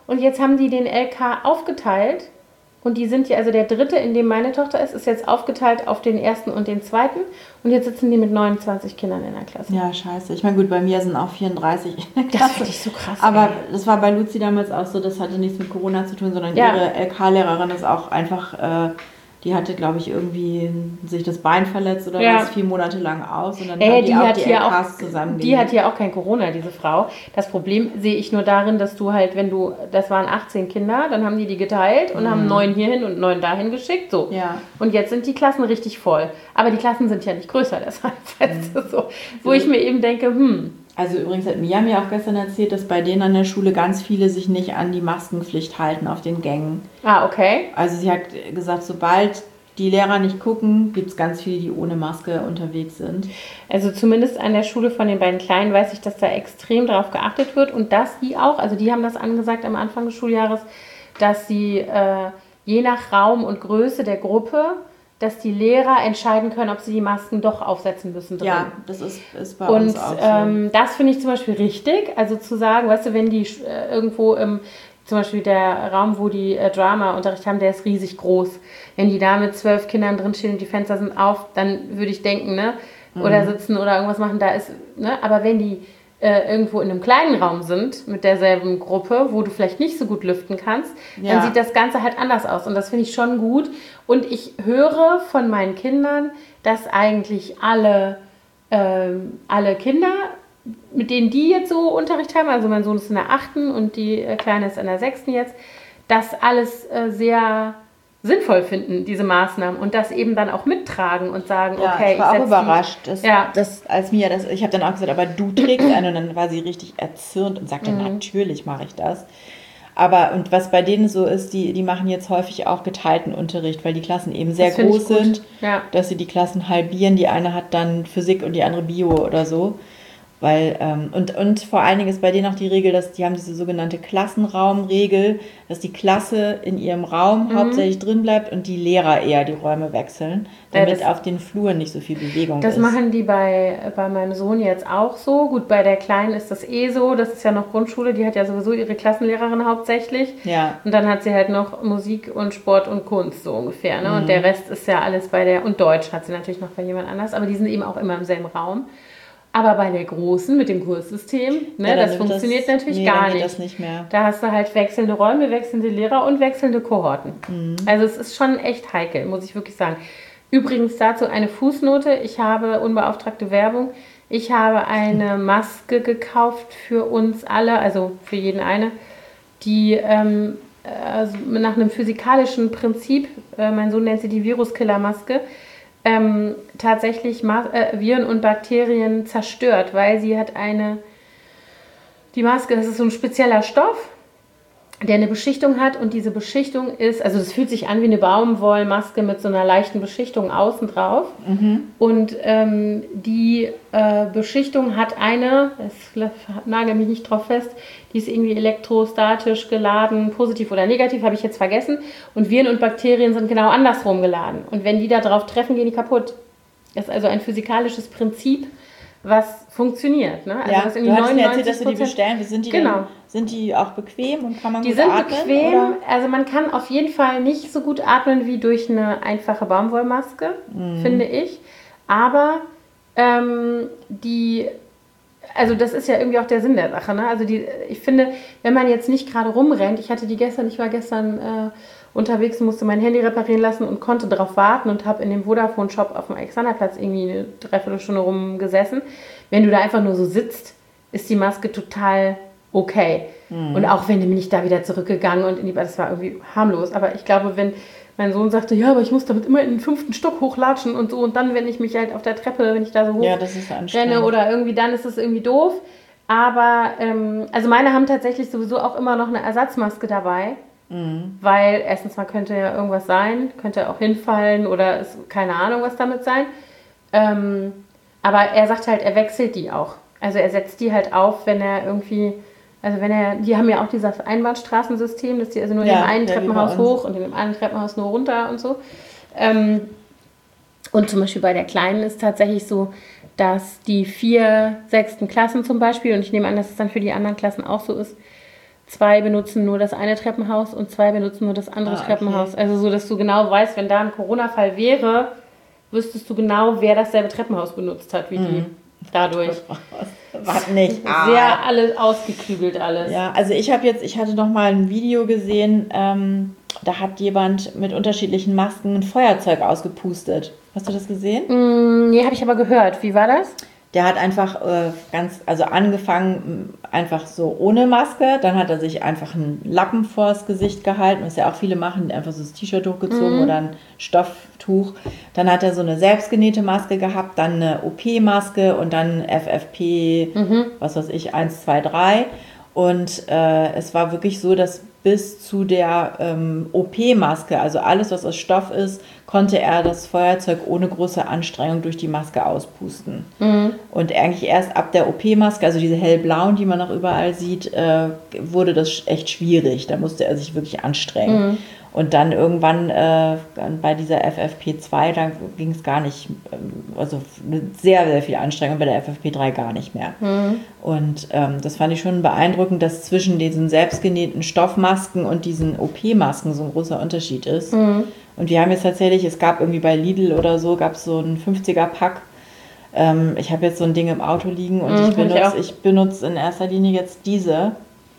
Speaker 2: Und jetzt haben die den L K aufgeteilt. Und die sind ja, also der dritte, in dem meine Tochter ist, ist jetzt aufgeteilt auf den ersten und den zweiten. Und jetzt sitzen die mit neunundzwanzig Kindern in der Klasse.
Speaker 1: Ja, scheiße. Ich meine, gut, bei mir sind auch vierunddreißig in der Klasse.
Speaker 2: Das finde ich so krass.
Speaker 1: Aber
Speaker 2: ey.
Speaker 1: das war bei Luzi damals auch so, das hatte nichts mit Corona zu tun, sondern
Speaker 2: Ja.
Speaker 1: ihre L K-Lehrerin ist auch einfach, äh, die hatte, glaube ich, irgendwie sich das Bein verletzt oder
Speaker 2: Ja.
Speaker 1: was, vier Monate lang aus. Und dann
Speaker 2: Äh,
Speaker 1: haben die,
Speaker 2: die
Speaker 1: auch
Speaker 2: hat
Speaker 1: die
Speaker 2: hier
Speaker 1: L Ks
Speaker 2: auch,
Speaker 1: zusammen.
Speaker 2: die hat hier auch kein Corona, diese Frau. Das Problem sehe ich nur darin, dass du halt, wenn du, das waren achtzehn Kinder, dann haben die die geteilt und
Speaker 1: Mhm.
Speaker 2: haben neun hierhin und neun dahin geschickt, so.
Speaker 1: Ja.
Speaker 2: Und jetzt sind die Klassen richtig voll. Aber die Klassen sind ja nicht größer, deshalb weißt du, so. Wo ich mir eben denke, hm.
Speaker 1: Also übrigens hat Mia mir auch gestern erzählt, dass bei denen an der Schule ganz viele sich nicht an die Maskenpflicht halten auf den Gängen.
Speaker 2: Ah, okay.
Speaker 1: Also sie hat gesagt, sobald die Lehrer nicht gucken, gibt es ganz viele, die ohne Maske unterwegs sind.
Speaker 2: Also zumindest an der Schule von den beiden Kleinen weiß ich, dass da extrem darauf geachtet wird und dass die auch, also die haben das angesagt am Anfang des Schuljahres, dass sie äh, je nach Raum und Größe der Gruppe, dass die Lehrer entscheiden können, ob sie die Masken doch aufsetzen müssen drin.
Speaker 1: Ja, das ist, ist bei
Speaker 2: Und
Speaker 1: uns auch so.
Speaker 2: ähm, das finde ich zum Beispiel richtig, also zu sagen, weißt du, wenn die äh, irgendwo im, zum Beispiel der Raum, wo die äh, Drama-Unterricht haben, der ist riesig groß. Wenn die da mit zwölf Kindern drinstehen und die Fenster sind auf, dann würde ich denken, ne, oder
Speaker 1: Mhm.
Speaker 2: sitzen oder irgendwas machen, da ist, ne, aber wenn die äh, irgendwo in einem kleinen Raum sind, mit derselben Gruppe, wo du vielleicht nicht so gut lüften kannst,
Speaker 1: Ja.
Speaker 2: dann sieht das Ganze halt anders aus und das finde ich schon gut. Und ich höre von meinen Kindern, dass eigentlich alle, ähm, alle Kinder, mit denen die jetzt so Unterricht haben, also mein Sohn ist in der achten und die äh, Kleine ist in der sechsten jetzt, das alles äh, sehr sinnvoll finden, diese Maßnahmen und das eben dann auch mittragen und sagen,
Speaker 1: Ja,
Speaker 2: okay,
Speaker 1: ich war auch
Speaker 2: setz die-
Speaker 1: überrascht, dass,
Speaker 2: Ja.
Speaker 1: dass als Mia das, ich habe dann auch gesagt, aber du trägst eine und dann war sie richtig erzürnt und sagte,
Speaker 2: Mhm.
Speaker 1: natürlich mache ich das. Aber und was bei denen so ist, die, die machen jetzt häufig auch geteilten Unterricht, weil die Klassen eben sehr
Speaker 2: Das finde ich
Speaker 1: groß
Speaker 2: gut.
Speaker 1: sind,
Speaker 2: Ja.
Speaker 1: dass sie die Klassen halbieren. Die eine hat dann Physik und die andere Bio oder so. Weil, ähm, und, und vor allen Dingen ist bei denen auch die Regel, dass die haben diese sogenannte Klassenraumregel, dass die Klasse in ihrem Raum
Speaker 2: Mhm.
Speaker 1: hauptsächlich drin bleibt und die Lehrer eher die Räume wechseln,
Speaker 2: Ja,
Speaker 1: damit
Speaker 2: das-
Speaker 1: auf den Fluren nicht so viel Bewegung
Speaker 2: Das
Speaker 1: ist.
Speaker 2: machen die bei, bei meinem Sohn jetzt auch so. Gut, bei der Kleinen ist das eh so. Das ist ja noch Grundschule. Die hat ja sowieso ihre Klassenlehrerin hauptsächlich.
Speaker 1: Ja.
Speaker 2: Und dann hat sie halt noch Musik und Sport und Kunst so ungefähr. Ne?
Speaker 1: Mhm.
Speaker 2: Und der Rest ist ja alles bei der... Und Deutsch hat sie natürlich noch bei jemand anders. Aber die sind eben auch immer im selben Raum. Aber bei der Großen mit dem Kurssystem, ne,
Speaker 1: Ja, dann
Speaker 2: das
Speaker 1: nimmt
Speaker 2: funktioniert
Speaker 1: das,
Speaker 2: natürlich
Speaker 1: nee,
Speaker 2: gar
Speaker 1: dann geht
Speaker 2: nicht.
Speaker 1: das nicht mehr.
Speaker 2: Da hast du halt wechselnde Räume, wechselnde Lehrer und wechselnde Kohorten.
Speaker 1: Mhm.
Speaker 2: Also es ist schon echt heikel, muss ich wirklich sagen. Übrigens dazu eine Fußnote. Ich habe unbeauftragte Werbung. Ich habe eine Maske gekauft für uns alle, also für jeden eine, die ähm, also nach einem physikalischen Prinzip, äh, mein Sohn nennt sie die Viruskiller-Maske, ähm, tatsächlich Ma- äh, Viren und Bakterien zerstört, weil sie hat eine, die Maske, das ist so ein spezieller Stoff, der eine Beschichtung hat und diese Beschichtung ist, also das fühlt sich an wie eine Baumwollmaske mit so einer leichten Beschichtung außen drauf und ähm, die äh, Beschichtung hat eine, das nagel mich nicht drauf fest, die ist irgendwie elektrostatisch geladen, positiv oder negativ, habe ich jetzt vergessen und Viren und Bakterien sind genau andersrum geladen und wenn die da drauf treffen, gehen die kaputt. Das ist also ein physikalisches Prinzip, was funktioniert. Ne? Also
Speaker 1: Ja,
Speaker 2: was
Speaker 1: du
Speaker 2: irgendwie
Speaker 1: hattest mir erzählt, dass du die
Speaker 2: neunundneunzig
Speaker 1: bestellen. Sind die,
Speaker 2: Genau.
Speaker 1: denn, sind die auch bequem und kann man
Speaker 2: Die
Speaker 1: gut
Speaker 2: sind
Speaker 1: atmen?
Speaker 2: bequem,
Speaker 1: Oder?
Speaker 2: also man kann auf jeden Fall nicht so gut atmen wie durch eine einfache Baumwollmaske,
Speaker 1: Mhm.
Speaker 2: finde ich. Aber ähm, die, also das ist ja irgendwie auch der Sinn der Sache. Ne? Also die, ich finde, wenn man jetzt nicht gerade rumrennt, ich hatte die gestern, ich war gestern äh, unterwegs und musste mein Handy reparieren lassen und konnte darauf warten und habe in dem Vodafone-Shop auf dem Alexanderplatz irgendwie eine Dreiviertelstunde rumgesessen. Wenn du da einfach nur so sitzt, ist die Maske total okay. Mhm. Und auch wenn bin ich da wieder zurückgegangen und in die, das war irgendwie harmlos. Aber ich glaube, wenn mein Sohn sagte, ja, aber ich muss damit immer in den fünften Stock hochlatschen und so und dann, wenn ich mich halt auf der Treppe, wenn ich da so hoch
Speaker 1: Ja, das ist anstrengend.
Speaker 2: renne oder irgendwie, dann ist es irgendwie doof. Aber, ähm, also meine haben tatsächlich sowieso auch immer noch eine Ersatzmaske dabei. Mhm. Weil erstens mal könnte ja irgendwas sein, könnte auch hinfallen oder ist keine Ahnung, was damit sein. Ähm, aber er sagt halt, er wechselt die auch. Also er setzt die halt auf, wenn er irgendwie, also wenn er, die haben ja auch dieses Einbahnstraßensystem, dass die also nur
Speaker 1: Ja,
Speaker 2: in dem einen
Speaker 1: ja, wie
Speaker 2: Treppenhaus
Speaker 1: bei uns.
Speaker 2: hoch und in dem anderen Treppenhaus nur runter und so. Ähm, und zum Beispiel bei der Kleinen ist tatsächlich so, dass die vier sechsten Klassen zum Beispiel, und ich nehme an, dass es dann für die anderen Klassen auch so ist, zwei benutzen nur das eine Treppenhaus und zwei benutzen nur das andere ah, Treppenhaus. Okay. Also so, dass du genau weißt, wenn da ein Corona-Fall wäre, wüsstest du genau, wer dasselbe Treppenhaus benutzt hat, wie mhm. die dadurch.
Speaker 1: Was nicht.
Speaker 2: Ah. Sehr alles ausgeklügelt alles.
Speaker 1: Ja, also ich habe jetzt, ich hatte noch mal ein Video gesehen, ähm, da hat jemand mit unterschiedlichen Masken ein Feuerzeug ausgepustet. Hast du das gesehen?
Speaker 2: Mm, nee, habe ich aber gehört. Wie war das?
Speaker 1: Der hat einfach äh, ganz, also angefangen einfach so ohne Maske, dann hat er sich einfach einen Lappen vors Gesicht gehalten, was ja auch viele machen, einfach so das T-Shirt hochgezogen mhm. oder ein Stofftuch. Dann hat er so eine selbstgenähte Maske gehabt, dann eine O P-Maske und dann F F P, mhm. was weiß ich, eins, zwei, drei. Und äh, es war wirklich so, dass bis zu der ähm, O P-Maske, also alles, was aus Stoff ist, konnte er das Feuerzeug ohne große Anstrengung durch die Maske auspusten. Mhm. Und eigentlich erst ab der O P-Maske, also diese hellblauen, die man noch überall sieht, äh, wurde das echt schwierig. Da musste er sich wirklich anstrengen. Mhm. Und dann irgendwann äh, bei dieser F F P zwei, da ging es gar nicht, also sehr, sehr viel Anstrengung, bei der F F P drei gar nicht mehr. Mhm. Und ähm, das fand ich schon beeindruckend, dass zwischen diesen selbstgenähten Stoffmasken und diesen O P-Masken so ein großer Unterschied ist. Mhm. Und wir haben jetzt tatsächlich, es gab irgendwie bei Lidl oder so, gab es so einen fünfziger-Pack. Ähm, ich habe jetzt so ein Ding im Auto liegen und mhm, ich benutze ich, ich benutze in erster Linie jetzt diese.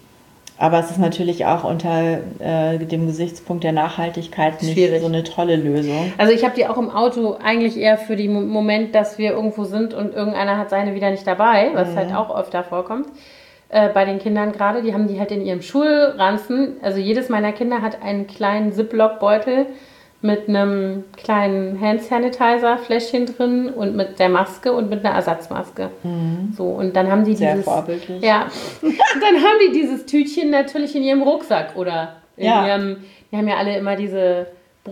Speaker 1: Aber es ist natürlich auch unter äh, dem Gesichtspunkt der Nachhaltigkeit nicht schwierig. So eine tolle Lösung.
Speaker 2: Also ich habe die auch im Auto eigentlich eher für den Moment, dass wir irgendwo sind und irgendeiner hat seine wieder nicht dabei, was mhm. halt auch öfter vorkommt. Äh, bei den Kindern gerade, die haben die halt in ihrem Schulranzen. Also jedes meiner Kinder hat einen kleinen Ziploc-Beutel mit einem kleinen Hand-Sanitizer-Fläschchen drin und mit der Maske und mit einer Ersatzmaske. Mhm. So, und dann haben die
Speaker 1: Sehr
Speaker 2: dieses...
Speaker 1: vorbildlich.
Speaker 2: Ja. Und dann haben die dieses Tütchen natürlich in ihrem Rucksack oder in ja. ihrem... Die haben ja alle immer diese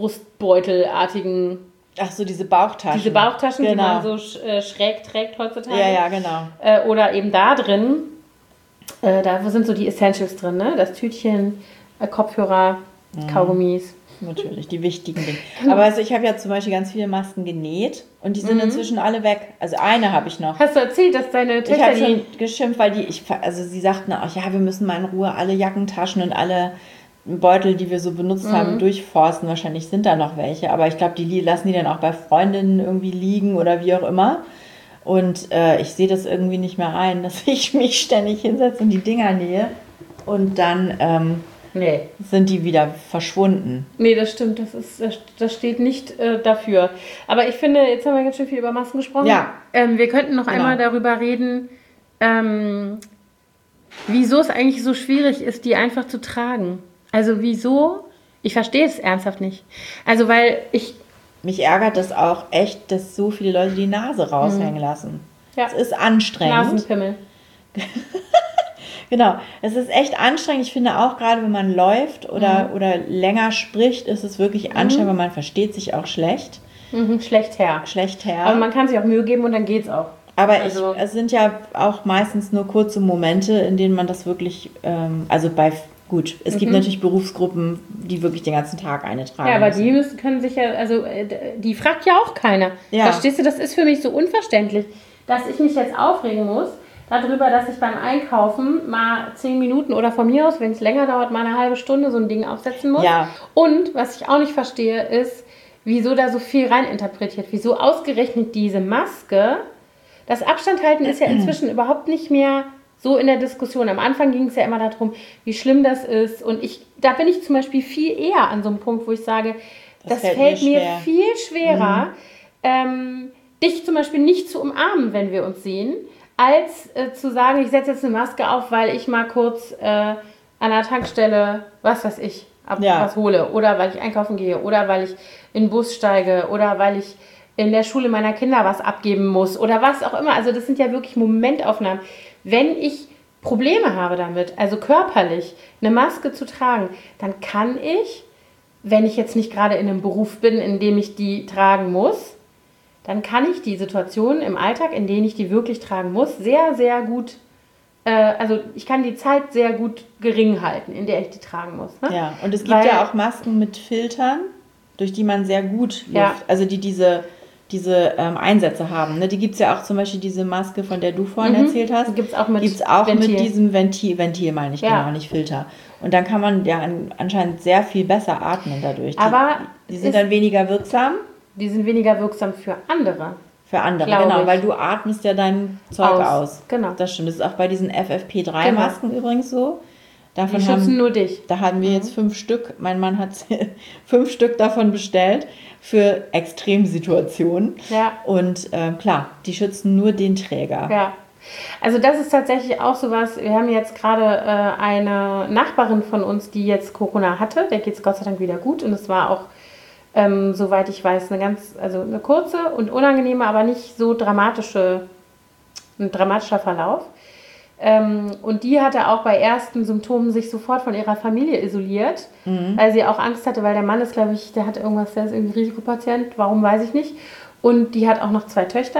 Speaker 2: Brustbeutelartigen...
Speaker 1: Ach so, diese Bauchtaschen.
Speaker 2: Diese Bauchtaschen, genau. die man so äh, schräg trägt heutzutage.
Speaker 1: Ja, ja, genau.
Speaker 2: Äh, oder eben da drin, äh, da sind so die Essentials drin, ne? Das Tütchen, äh, Kopfhörer, mhm. Kaugummis.
Speaker 1: Natürlich, die wichtigen Dinge. Aber also ich habe ja zum Beispiel ganz viele Masken genäht und die sind mhm. inzwischen alle weg. Also eine habe ich noch.
Speaker 2: Hast du erzählt, dass deine Töchter...
Speaker 1: Ich habe schon geschimpft, weil die, ich, also sie sagten auch, ja, wir müssen mal in Ruhe alle Jackentaschen und alle Beutel, die wir so benutzt mhm. haben, durchforsten. Wahrscheinlich sind da noch welche, aber ich glaube, die lassen die dann auch bei Freundinnen irgendwie liegen oder wie auch immer. Und äh, ich sehe das irgendwie nicht mehr ein, dass ich mich ständig hinsetze und die Dinger nähe und dann... Ähm, Nee. Sind die wieder verschwunden.
Speaker 2: Nee, das stimmt. Das, ist, das steht nicht äh, dafür. Aber ich finde, jetzt haben wir ganz schön viel über Masken gesprochen.
Speaker 1: Ja.
Speaker 2: Ähm, wir könnten noch genau. einmal darüber reden, ähm, wieso es eigentlich so schwierig ist, die einfach zu tragen. Also wieso? Ich verstehe es ernsthaft nicht. Also weil ich...
Speaker 1: Mich ärgert das auch echt, dass so viele Leute die Nase raushängen mhm. lassen. Ja. Es ist anstrengend.
Speaker 2: Nasenpimmel.
Speaker 1: Genau, es ist echt anstrengend. Ich finde auch, gerade wenn man läuft oder, mhm. oder länger spricht, ist es wirklich anstrengend, mhm. weil man versteht sich auch schlecht.
Speaker 2: Mhm, schlecht her.
Speaker 1: Schlecht her.
Speaker 2: Aber man kann sich auch Mühe geben und dann geht's auch.
Speaker 1: Aber also ich, es sind ja auch meistens nur kurze Momente, in denen man das wirklich, ähm, also bei, gut, es mhm. gibt natürlich Berufsgruppen, die wirklich den ganzen Tag eine tragen.
Speaker 2: Ja, aber müssen. Die müssen, können sich ja, also die fragt ja auch keiner. Ja. Verstehst du, das ist für mich so unverständlich, dass ich mich jetzt aufregen muss, darüber, dass ich beim Einkaufen mal zehn Minuten oder von mir aus, wenn es länger dauert, mal eine halbe Stunde so ein Ding aufsetzen muss.
Speaker 1: Ja.
Speaker 2: Und was ich auch nicht verstehe, ist, wieso da so viel reininterpretiert. Wieso ausgerechnet diese Maske? Das Abstand halten ist ja inzwischen überhaupt nicht mehr so in der Diskussion. Am Anfang ging es ja immer darum, wie schlimm das ist. Und ich, da bin ich zum Beispiel viel eher an so einem Punkt, wo ich sage, das, das fällt, fällt mir, schwer. mir viel schwerer, mhm. ähm, dich zum Beispiel nicht zu umarmen, wenn wir uns sehen, als äh, zu sagen, ich setze jetzt eine Maske auf, weil ich mal kurz äh, an der Tankstelle, was weiß ich, ab, ja. was hole. Oder weil ich einkaufen gehe. Oder weil ich in den Bus steige. Oder weil ich in der Schule meiner Kinder was abgeben muss. Oder was auch immer. Also das sind ja wirklich Momentaufnahmen. Wenn ich Probleme habe damit, also körperlich eine Maske zu tragen, dann kann ich, wenn ich jetzt nicht gerade in einem Beruf bin, in dem ich die tragen muss, dann kann ich die Situation im Alltag, in denen ich die wirklich tragen muss, sehr, sehr gut, äh, also ich kann die Zeit sehr gut gering halten, in der ich die tragen muss. Ne?
Speaker 1: Ja, und es gibt Weil, ja auch Masken mit Filtern, durch die man sehr gut Luft, ja. also die diese diese ähm, Einsätze haben. Ne? Die gibt es ja auch zum Beispiel diese Maske, von der du vorhin mhm. erzählt hast.
Speaker 2: Gibt es auch mit
Speaker 1: Gibt's auch
Speaker 2: Ventil.
Speaker 1: mit diesem Ventil, Ventil meine ich,
Speaker 2: ja.
Speaker 1: genau, nicht Filter. Und dann kann man ja anscheinend sehr viel besser atmen dadurch. Die,
Speaker 2: Aber
Speaker 1: die sind dann weniger wirksam.
Speaker 2: Die sind weniger wirksam für andere.
Speaker 1: Für andere, genau, ich. Weil du atmest ja dein Zeug aus. aus.
Speaker 2: Genau.
Speaker 1: Das stimmt. Das ist auch bei diesen F F P drei Masken genau. übrigens so. Davon
Speaker 2: die schützen
Speaker 1: haben,
Speaker 2: nur dich.
Speaker 1: Da haben wir mhm. jetzt fünf Stück. Mein Mann hat fünf Stück davon bestellt für Extremsituationen.
Speaker 2: Ja.
Speaker 1: Und äh, klar, die schützen nur den Träger.
Speaker 2: Ja. Also das ist tatsächlich auch sowas. Wir haben jetzt gerade äh, eine Nachbarin von uns, die jetzt Corona hatte. Der geht es Gott sei Dank wieder gut. Und es war auch, ähm, soweit ich weiß, eine ganz, also eine kurze und unangenehme, aber nicht so dramatische, ein dramatischer Verlauf. Ähm, und die hatte auch bei ersten Symptomen sich sofort von ihrer Familie isoliert, mhm. weil sie auch Angst hatte, weil der Mann ist, glaube ich, der hat irgendwas, der ist irgendwie Risikopatient, warum weiß ich nicht. Und die hat auch noch zwei Töchter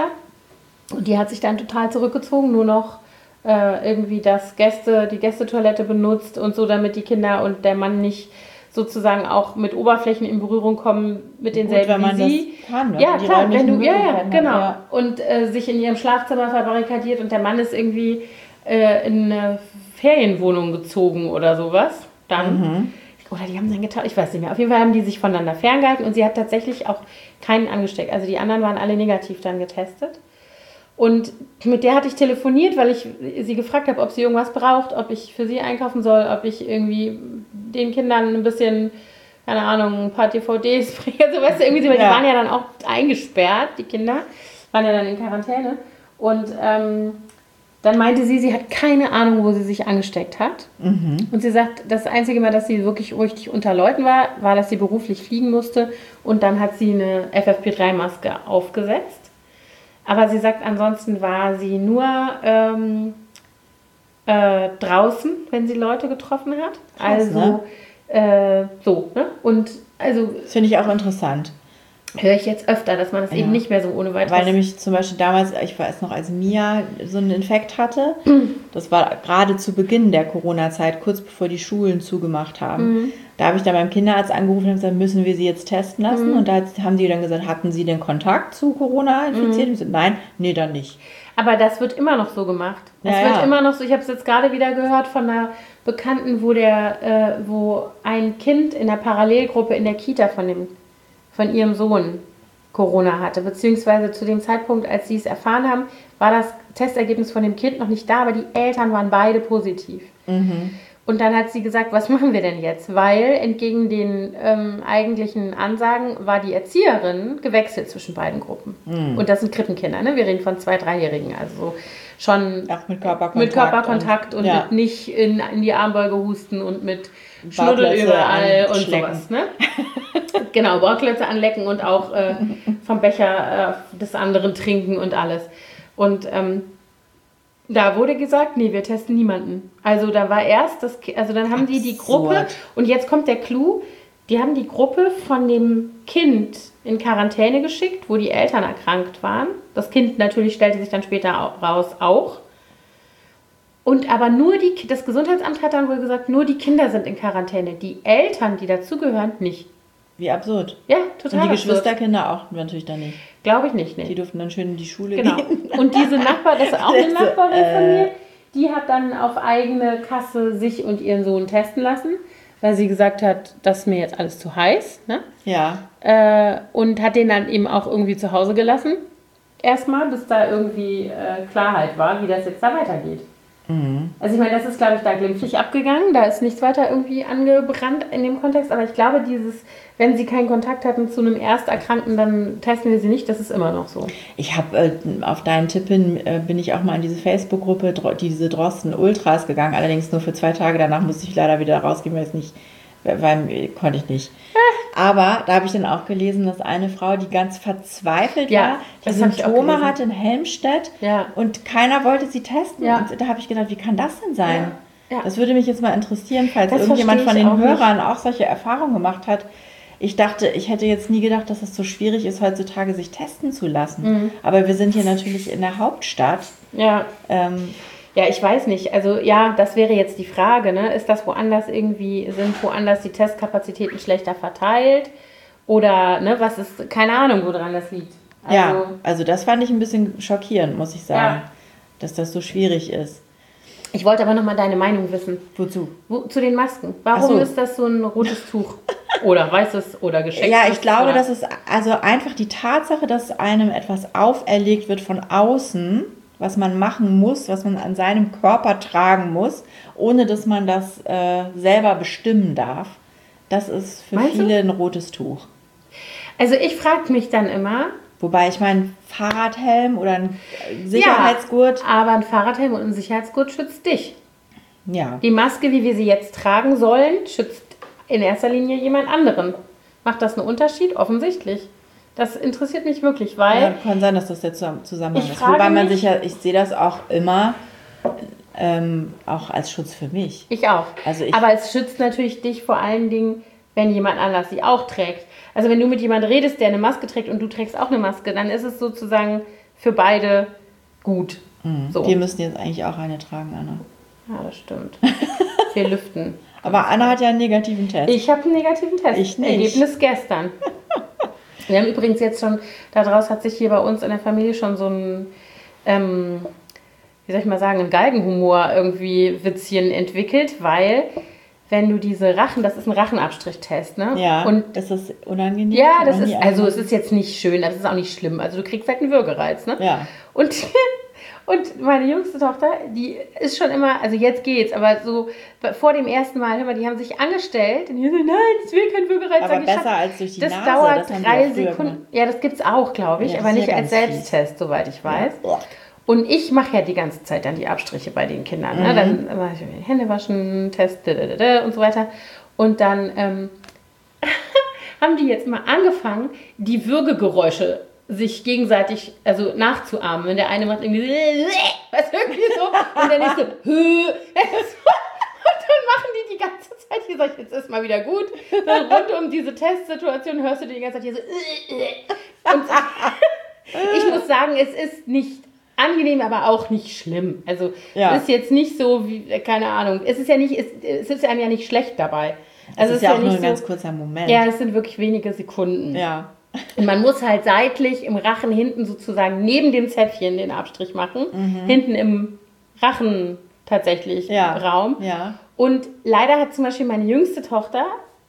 Speaker 2: und die hat sich dann total zurückgezogen, nur noch äh, irgendwie das Gäste, die Gästetoilette benutzt und so, damit die Kinder und der Mann nicht sozusagen auch mit Oberflächen in Berührung kommen mit denselben
Speaker 1: Gut, wenn man
Speaker 2: wie sie.
Speaker 1: Das kann, ne?
Speaker 2: Ja,
Speaker 1: die
Speaker 2: klar, wenn du, ja, ja, genau.
Speaker 1: Ja.
Speaker 2: Und äh, sich in ihrem Schlafzimmer verbarrikadiert und der Mann ist irgendwie äh, in eine Ferienwohnung gezogen oder sowas, dann, mhm. oder die haben dann getauscht, ich weiß nicht mehr, auf jeden Fall haben die sich voneinander ferngehalten und sie hat tatsächlich auch keinen angesteckt, also die anderen waren alle negativ dann getestet. Und mit der hatte ich telefoniert, weil ich sie gefragt habe, ob sie irgendwas braucht, ob ich für sie einkaufen soll, ob ich irgendwie den Kindern ein bisschen, keine Ahnung, ein paar D V Ds bringe. So, weißt du, irgendwie, weil ja. die waren ja dann auch eingesperrt, die Kinder, waren ja dann in Quarantäne. Und ähm, dann meinte sie, sie hat keine Ahnung, wo sie sich angesteckt hat. Mhm. Und sie sagt, das einzige Mal, dass sie wirklich richtig unter Leuten war, war, dass sie beruflich fliegen musste. Und dann hat sie eine F F P drei Maske aufgesetzt. Aber sie sagt, ansonsten war sie nur ähm, äh, draußen, wenn sie Leute getroffen hat.
Speaker 1: Krass,
Speaker 2: also
Speaker 1: ne?
Speaker 2: äh, so, ne? Und also.
Speaker 1: Das finde ich auch interessant.
Speaker 2: Höre ich jetzt öfter, dass man das ja. eben nicht mehr so ohne weiteres...
Speaker 1: Weil nämlich zum Beispiel damals, ich weiß noch, als Mia so einen Infekt hatte, mhm. das war gerade zu Beginn der Corona-Zeit, kurz bevor die Schulen zugemacht haben. Mhm. Da habe ich dann beim Kinderarzt angerufen und gesagt, müssen wir sie jetzt testen lassen? Mhm. Und da haben die dann gesagt, hatten sie den Kontakt zu Corona-Infizierten? Mhm. Ich so, nein, nee, dann nicht.
Speaker 2: Aber das wird immer noch so gemacht. Das
Speaker 1: ja,
Speaker 2: wird
Speaker 1: ja.
Speaker 2: immer noch so, ich habe es jetzt gerade wieder gehört von einer Bekannten, wo, der, äh, wo ein Kind in der Parallelgruppe in der Kita von dem von ihrem Sohn Corona hatte, beziehungsweise zu dem Zeitpunkt, als sie es erfahren haben, war das Testergebnis von dem Kind noch nicht da, aber die Eltern waren beide positiv. Mhm. Und dann hat sie gesagt, was machen wir denn jetzt? Weil entgegen den ähm, eigentlichen Ansagen war die Erzieherin gewechselt zwischen beiden Gruppen. Mhm. Und das sind Krippenkinder, ne? Wir reden von zwei-, dreijährigen, also schon
Speaker 1: Ach, mit Körperkontakt,
Speaker 2: mit Körperkontakt und, und
Speaker 1: ja.
Speaker 2: mit nicht in, in die Armbeuge husten und mit Schnuddel überall und sowas. Ne? Genau, Bauklötze anlecken und auch äh, vom Becher äh, des anderen trinken und alles. Und ähm, da wurde gesagt, nee, wir testen niemanden. Also da war erst, das, also dann haben die die Gruppe, und jetzt kommt der Clou, die haben die Gruppe von dem Kind in Quarantäne geschickt, wo die Eltern erkrankt waren. Das Kind natürlich stellte sich dann später raus auch. Und aber nur die, das Gesundheitsamt hat dann wohl gesagt, nur die Kinder sind in Quarantäne. Die Eltern, die dazugehören, nicht.
Speaker 1: Wie absurd.
Speaker 2: Ja, total.
Speaker 1: Und die Geschwisterkinder auch natürlich dann nicht.
Speaker 2: Glaube ich nicht, ne?
Speaker 1: Die durften dann schön in die Schule
Speaker 2: genau.
Speaker 1: gehen.
Speaker 2: Und diese Nachbar, das ist auch eine Nachbarin äh, von mir, die hat dann auf eigene Kasse sich und ihren Sohn testen lassen, weil sie gesagt hat, das ist mir jetzt alles zu heiß. Ne?
Speaker 1: Ja.
Speaker 2: Äh, und hat den dann eben auch irgendwie zu Hause gelassen. Erstmal, bis da irgendwie äh, Klarheit war, wie das jetzt da weitergeht. Mhm. Also ich meine, das ist, glaube ich, da glimpflich abgegangen. Da ist nichts weiter irgendwie angebrannt in dem Kontext. Aber ich glaube, dieses, wenn sie keinen Kontakt hatten zu einem Ersterkrankten, dann testen wir sie nicht. Das ist immer noch so.
Speaker 1: Ich habe äh, auf deinen Tipp hin, äh, bin ich auch mal in diese Facebook-Gruppe, diese Drosten Ultras gegangen. Allerdings nur für zwei Tage. Danach musste ich leider wieder rausgehen, weil es nicht, weil konnte ich nicht. Aber da habe ich dann auch gelesen, dass eine Frau, die ganz verzweifelt
Speaker 2: ja,
Speaker 1: war, die Symptome hatte in Helmstedt
Speaker 2: ja.
Speaker 1: und keiner wollte sie testen.
Speaker 2: Ja.
Speaker 1: Und da habe ich gedacht, wie kann das denn sein?
Speaker 2: Ja. Ja.
Speaker 1: Das würde mich jetzt mal interessieren, falls
Speaker 2: das
Speaker 1: irgendjemand von den
Speaker 2: auch
Speaker 1: Hörern
Speaker 2: nicht.
Speaker 1: auch solche Erfahrungen gemacht hat. Ich dachte, ich hätte jetzt nie gedacht, dass es so schwierig ist, heutzutage sich testen zu lassen. Mhm. Aber wir sind hier natürlich in der Hauptstadt.
Speaker 2: Ja.
Speaker 1: Ähm,
Speaker 2: Ja, ich weiß nicht. Also ja, das wäre jetzt die Frage, ne? Ist das woanders irgendwie, sind woanders die Testkapazitäten schlechter verteilt? Oder, ne, was ist, keine Ahnung, woran das liegt. Also,
Speaker 1: ja, also das fand ich ein bisschen schockierend, muss ich sagen,
Speaker 2: Ja.
Speaker 1: dass das so schwierig ist.
Speaker 2: Ich wollte aber nochmal deine Meinung wissen.
Speaker 1: Wozu?
Speaker 2: Wo, zu den Masken. Warum
Speaker 1: Ach so.
Speaker 2: ist das so ein rotes Tuch? Oder weißes oder geschecktes?
Speaker 1: Ja, ich glaube,
Speaker 2: oder?
Speaker 1: das ist also einfach die Tatsache, dass einem etwas auferlegt wird von außen, was man machen muss, was man an seinem Körper tragen muss, ohne dass man das äh, selber bestimmen darf. Das ist für
Speaker 2: Meinst du?
Speaker 1: viele ein rotes Tuch.
Speaker 2: Also ich frage mich dann immer...
Speaker 1: Wobei ich meine, Fahrradhelm oder ein Sicherheitsgurt.
Speaker 2: Ja, aber ein Fahrradhelm und ein Sicherheitsgurt schützt dich.
Speaker 1: Ja.
Speaker 2: Die Maske, wie wir sie jetzt tragen sollen, schützt in erster Linie jemand anderen. Macht das einen Unterschied? Offensichtlich. Das interessiert mich wirklich, weil...
Speaker 1: Ja, kann sein, dass das der Zusammen- Zusammenhang
Speaker 2: Ich
Speaker 1: ist.
Speaker 2: frage
Speaker 1: Wobei man
Speaker 2: mich-
Speaker 1: sich ja, ich sehe das auch immer ähm, auch als Schutz für mich.
Speaker 2: Ich auch.
Speaker 1: Also ich-
Speaker 2: aber es schützt natürlich dich vor allen Dingen, wenn jemand anders sie auch trägt. Also wenn du mit jemandem redest, der eine Maske trägt und du trägst auch eine Maske, dann ist es sozusagen für beide gut. So.
Speaker 1: Wir müssen jetzt eigentlich auch eine tragen, Anna.
Speaker 2: Ja, das stimmt. Wir lüften.
Speaker 1: Aber Anna hat ja einen negativen Test.
Speaker 2: Ich habe einen negativen Test.
Speaker 1: Ich nicht.
Speaker 2: Ergebnis gestern. Wir haben übrigens jetzt schon, daraus hat sich hier bei uns in der Familie schon so ein, ähm, wie soll ich mal sagen, ein Galgenhumor irgendwie Witzchen entwickelt, weil wenn du diese Rachen, das ist ein Rachenabstrichtest, ne?
Speaker 1: Ja,
Speaker 2: Und
Speaker 1: das ist unangenehm.
Speaker 2: ja,
Speaker 1: Noch
Speaker 2: das
Speaker 1: nie
Speaker 2: ist, also
Speaker 1: einmal.
Speaker 2: es ist jetzt nicht schön, aber es ist auch nicht schlimm. Also du kriegst halt einen Würgereiz, ne?
Speaker 1: Ja.
Speaker 2: Und, und meine jüngste Tochter, die ist schon immer, also jetzt geht's, aber so vor dem ersten Mal, hör mal, die haben sich angestellt und die so, nein, ich will keinen Würgereiz.
Speaker 1: Aber
Speaker 2: Sag ich,
Speaker 1: besser
Speaker 2: Schatz,
Speaker 1: als durch die
Speaker 2: das
Speaker 1: Nase.
Speaker 2: dauert
Speaker 1: das haben wir
Speaker 2: drei
Speaker 1: ja früher
Speaker 2: Sekunden.
Speaker 1: gemacht.
Speaker 2: Ja, das gibt's auch, glaube ich,
Speaker 1: Ja, das
Speaker 2: aber
Speaker 1: ist
Speaker 2: nicht
Speaker 1: ja
Speaker 2: als
Speaker 1: ganz
Speaker 2: Selbsttest, soweit ich weiß.
Speaker 1: Ja.
Speaker 2: Und ich mache ja die ganze Zeit dann die Abstriche bei den Kindern. Ne? Dann mache ich Hände waschen, Test und so weiter. Und dann ähm, haben die jetzt mal angefangen, die Würgegeräusche sich gegenseitig also nachzuahmen. Wenn der eine macht irgendwie so, was irgendwie so, und der nächste, Hö. Und dann machen die die ganze Zeit, hier sag ich, jetzt ist mal wieder gut. Dann rund um diese Testsituation hörst du die die ganze Zeit hier so. Und ich muss sagen, es ist nicht angenehm, aber auch nicht schlimm. Also
Speaker 1: Ja.
Speaker 2: es ist jetzt nicht so, wie, keine Ahnung, es ist ja nicht, es, es ist einem ja nicht schlecht dabei. Also
Speaker 1: Das ist ja auch nur
Speaker 2: nicht
Speaker 1: ein
Speaker 2: so,
Speaker 1: ganz kurzer Moment.
Speaker 2: ja, es sind wirklich wenige Sekunden.
Speaker 1: Ja.
Speaker 2: Und man muss halt seitlich im Rachen hinten sozusagen neben dem Zäpfchen den Abstrich machen. Hinten im Rachen tatsächlich
Speaker 1: Ja.
Speaker 2: Raum.
Speaker 1: Ja.
Speaker 2: Und leider hat zum Beispiel meine jüngste Tochter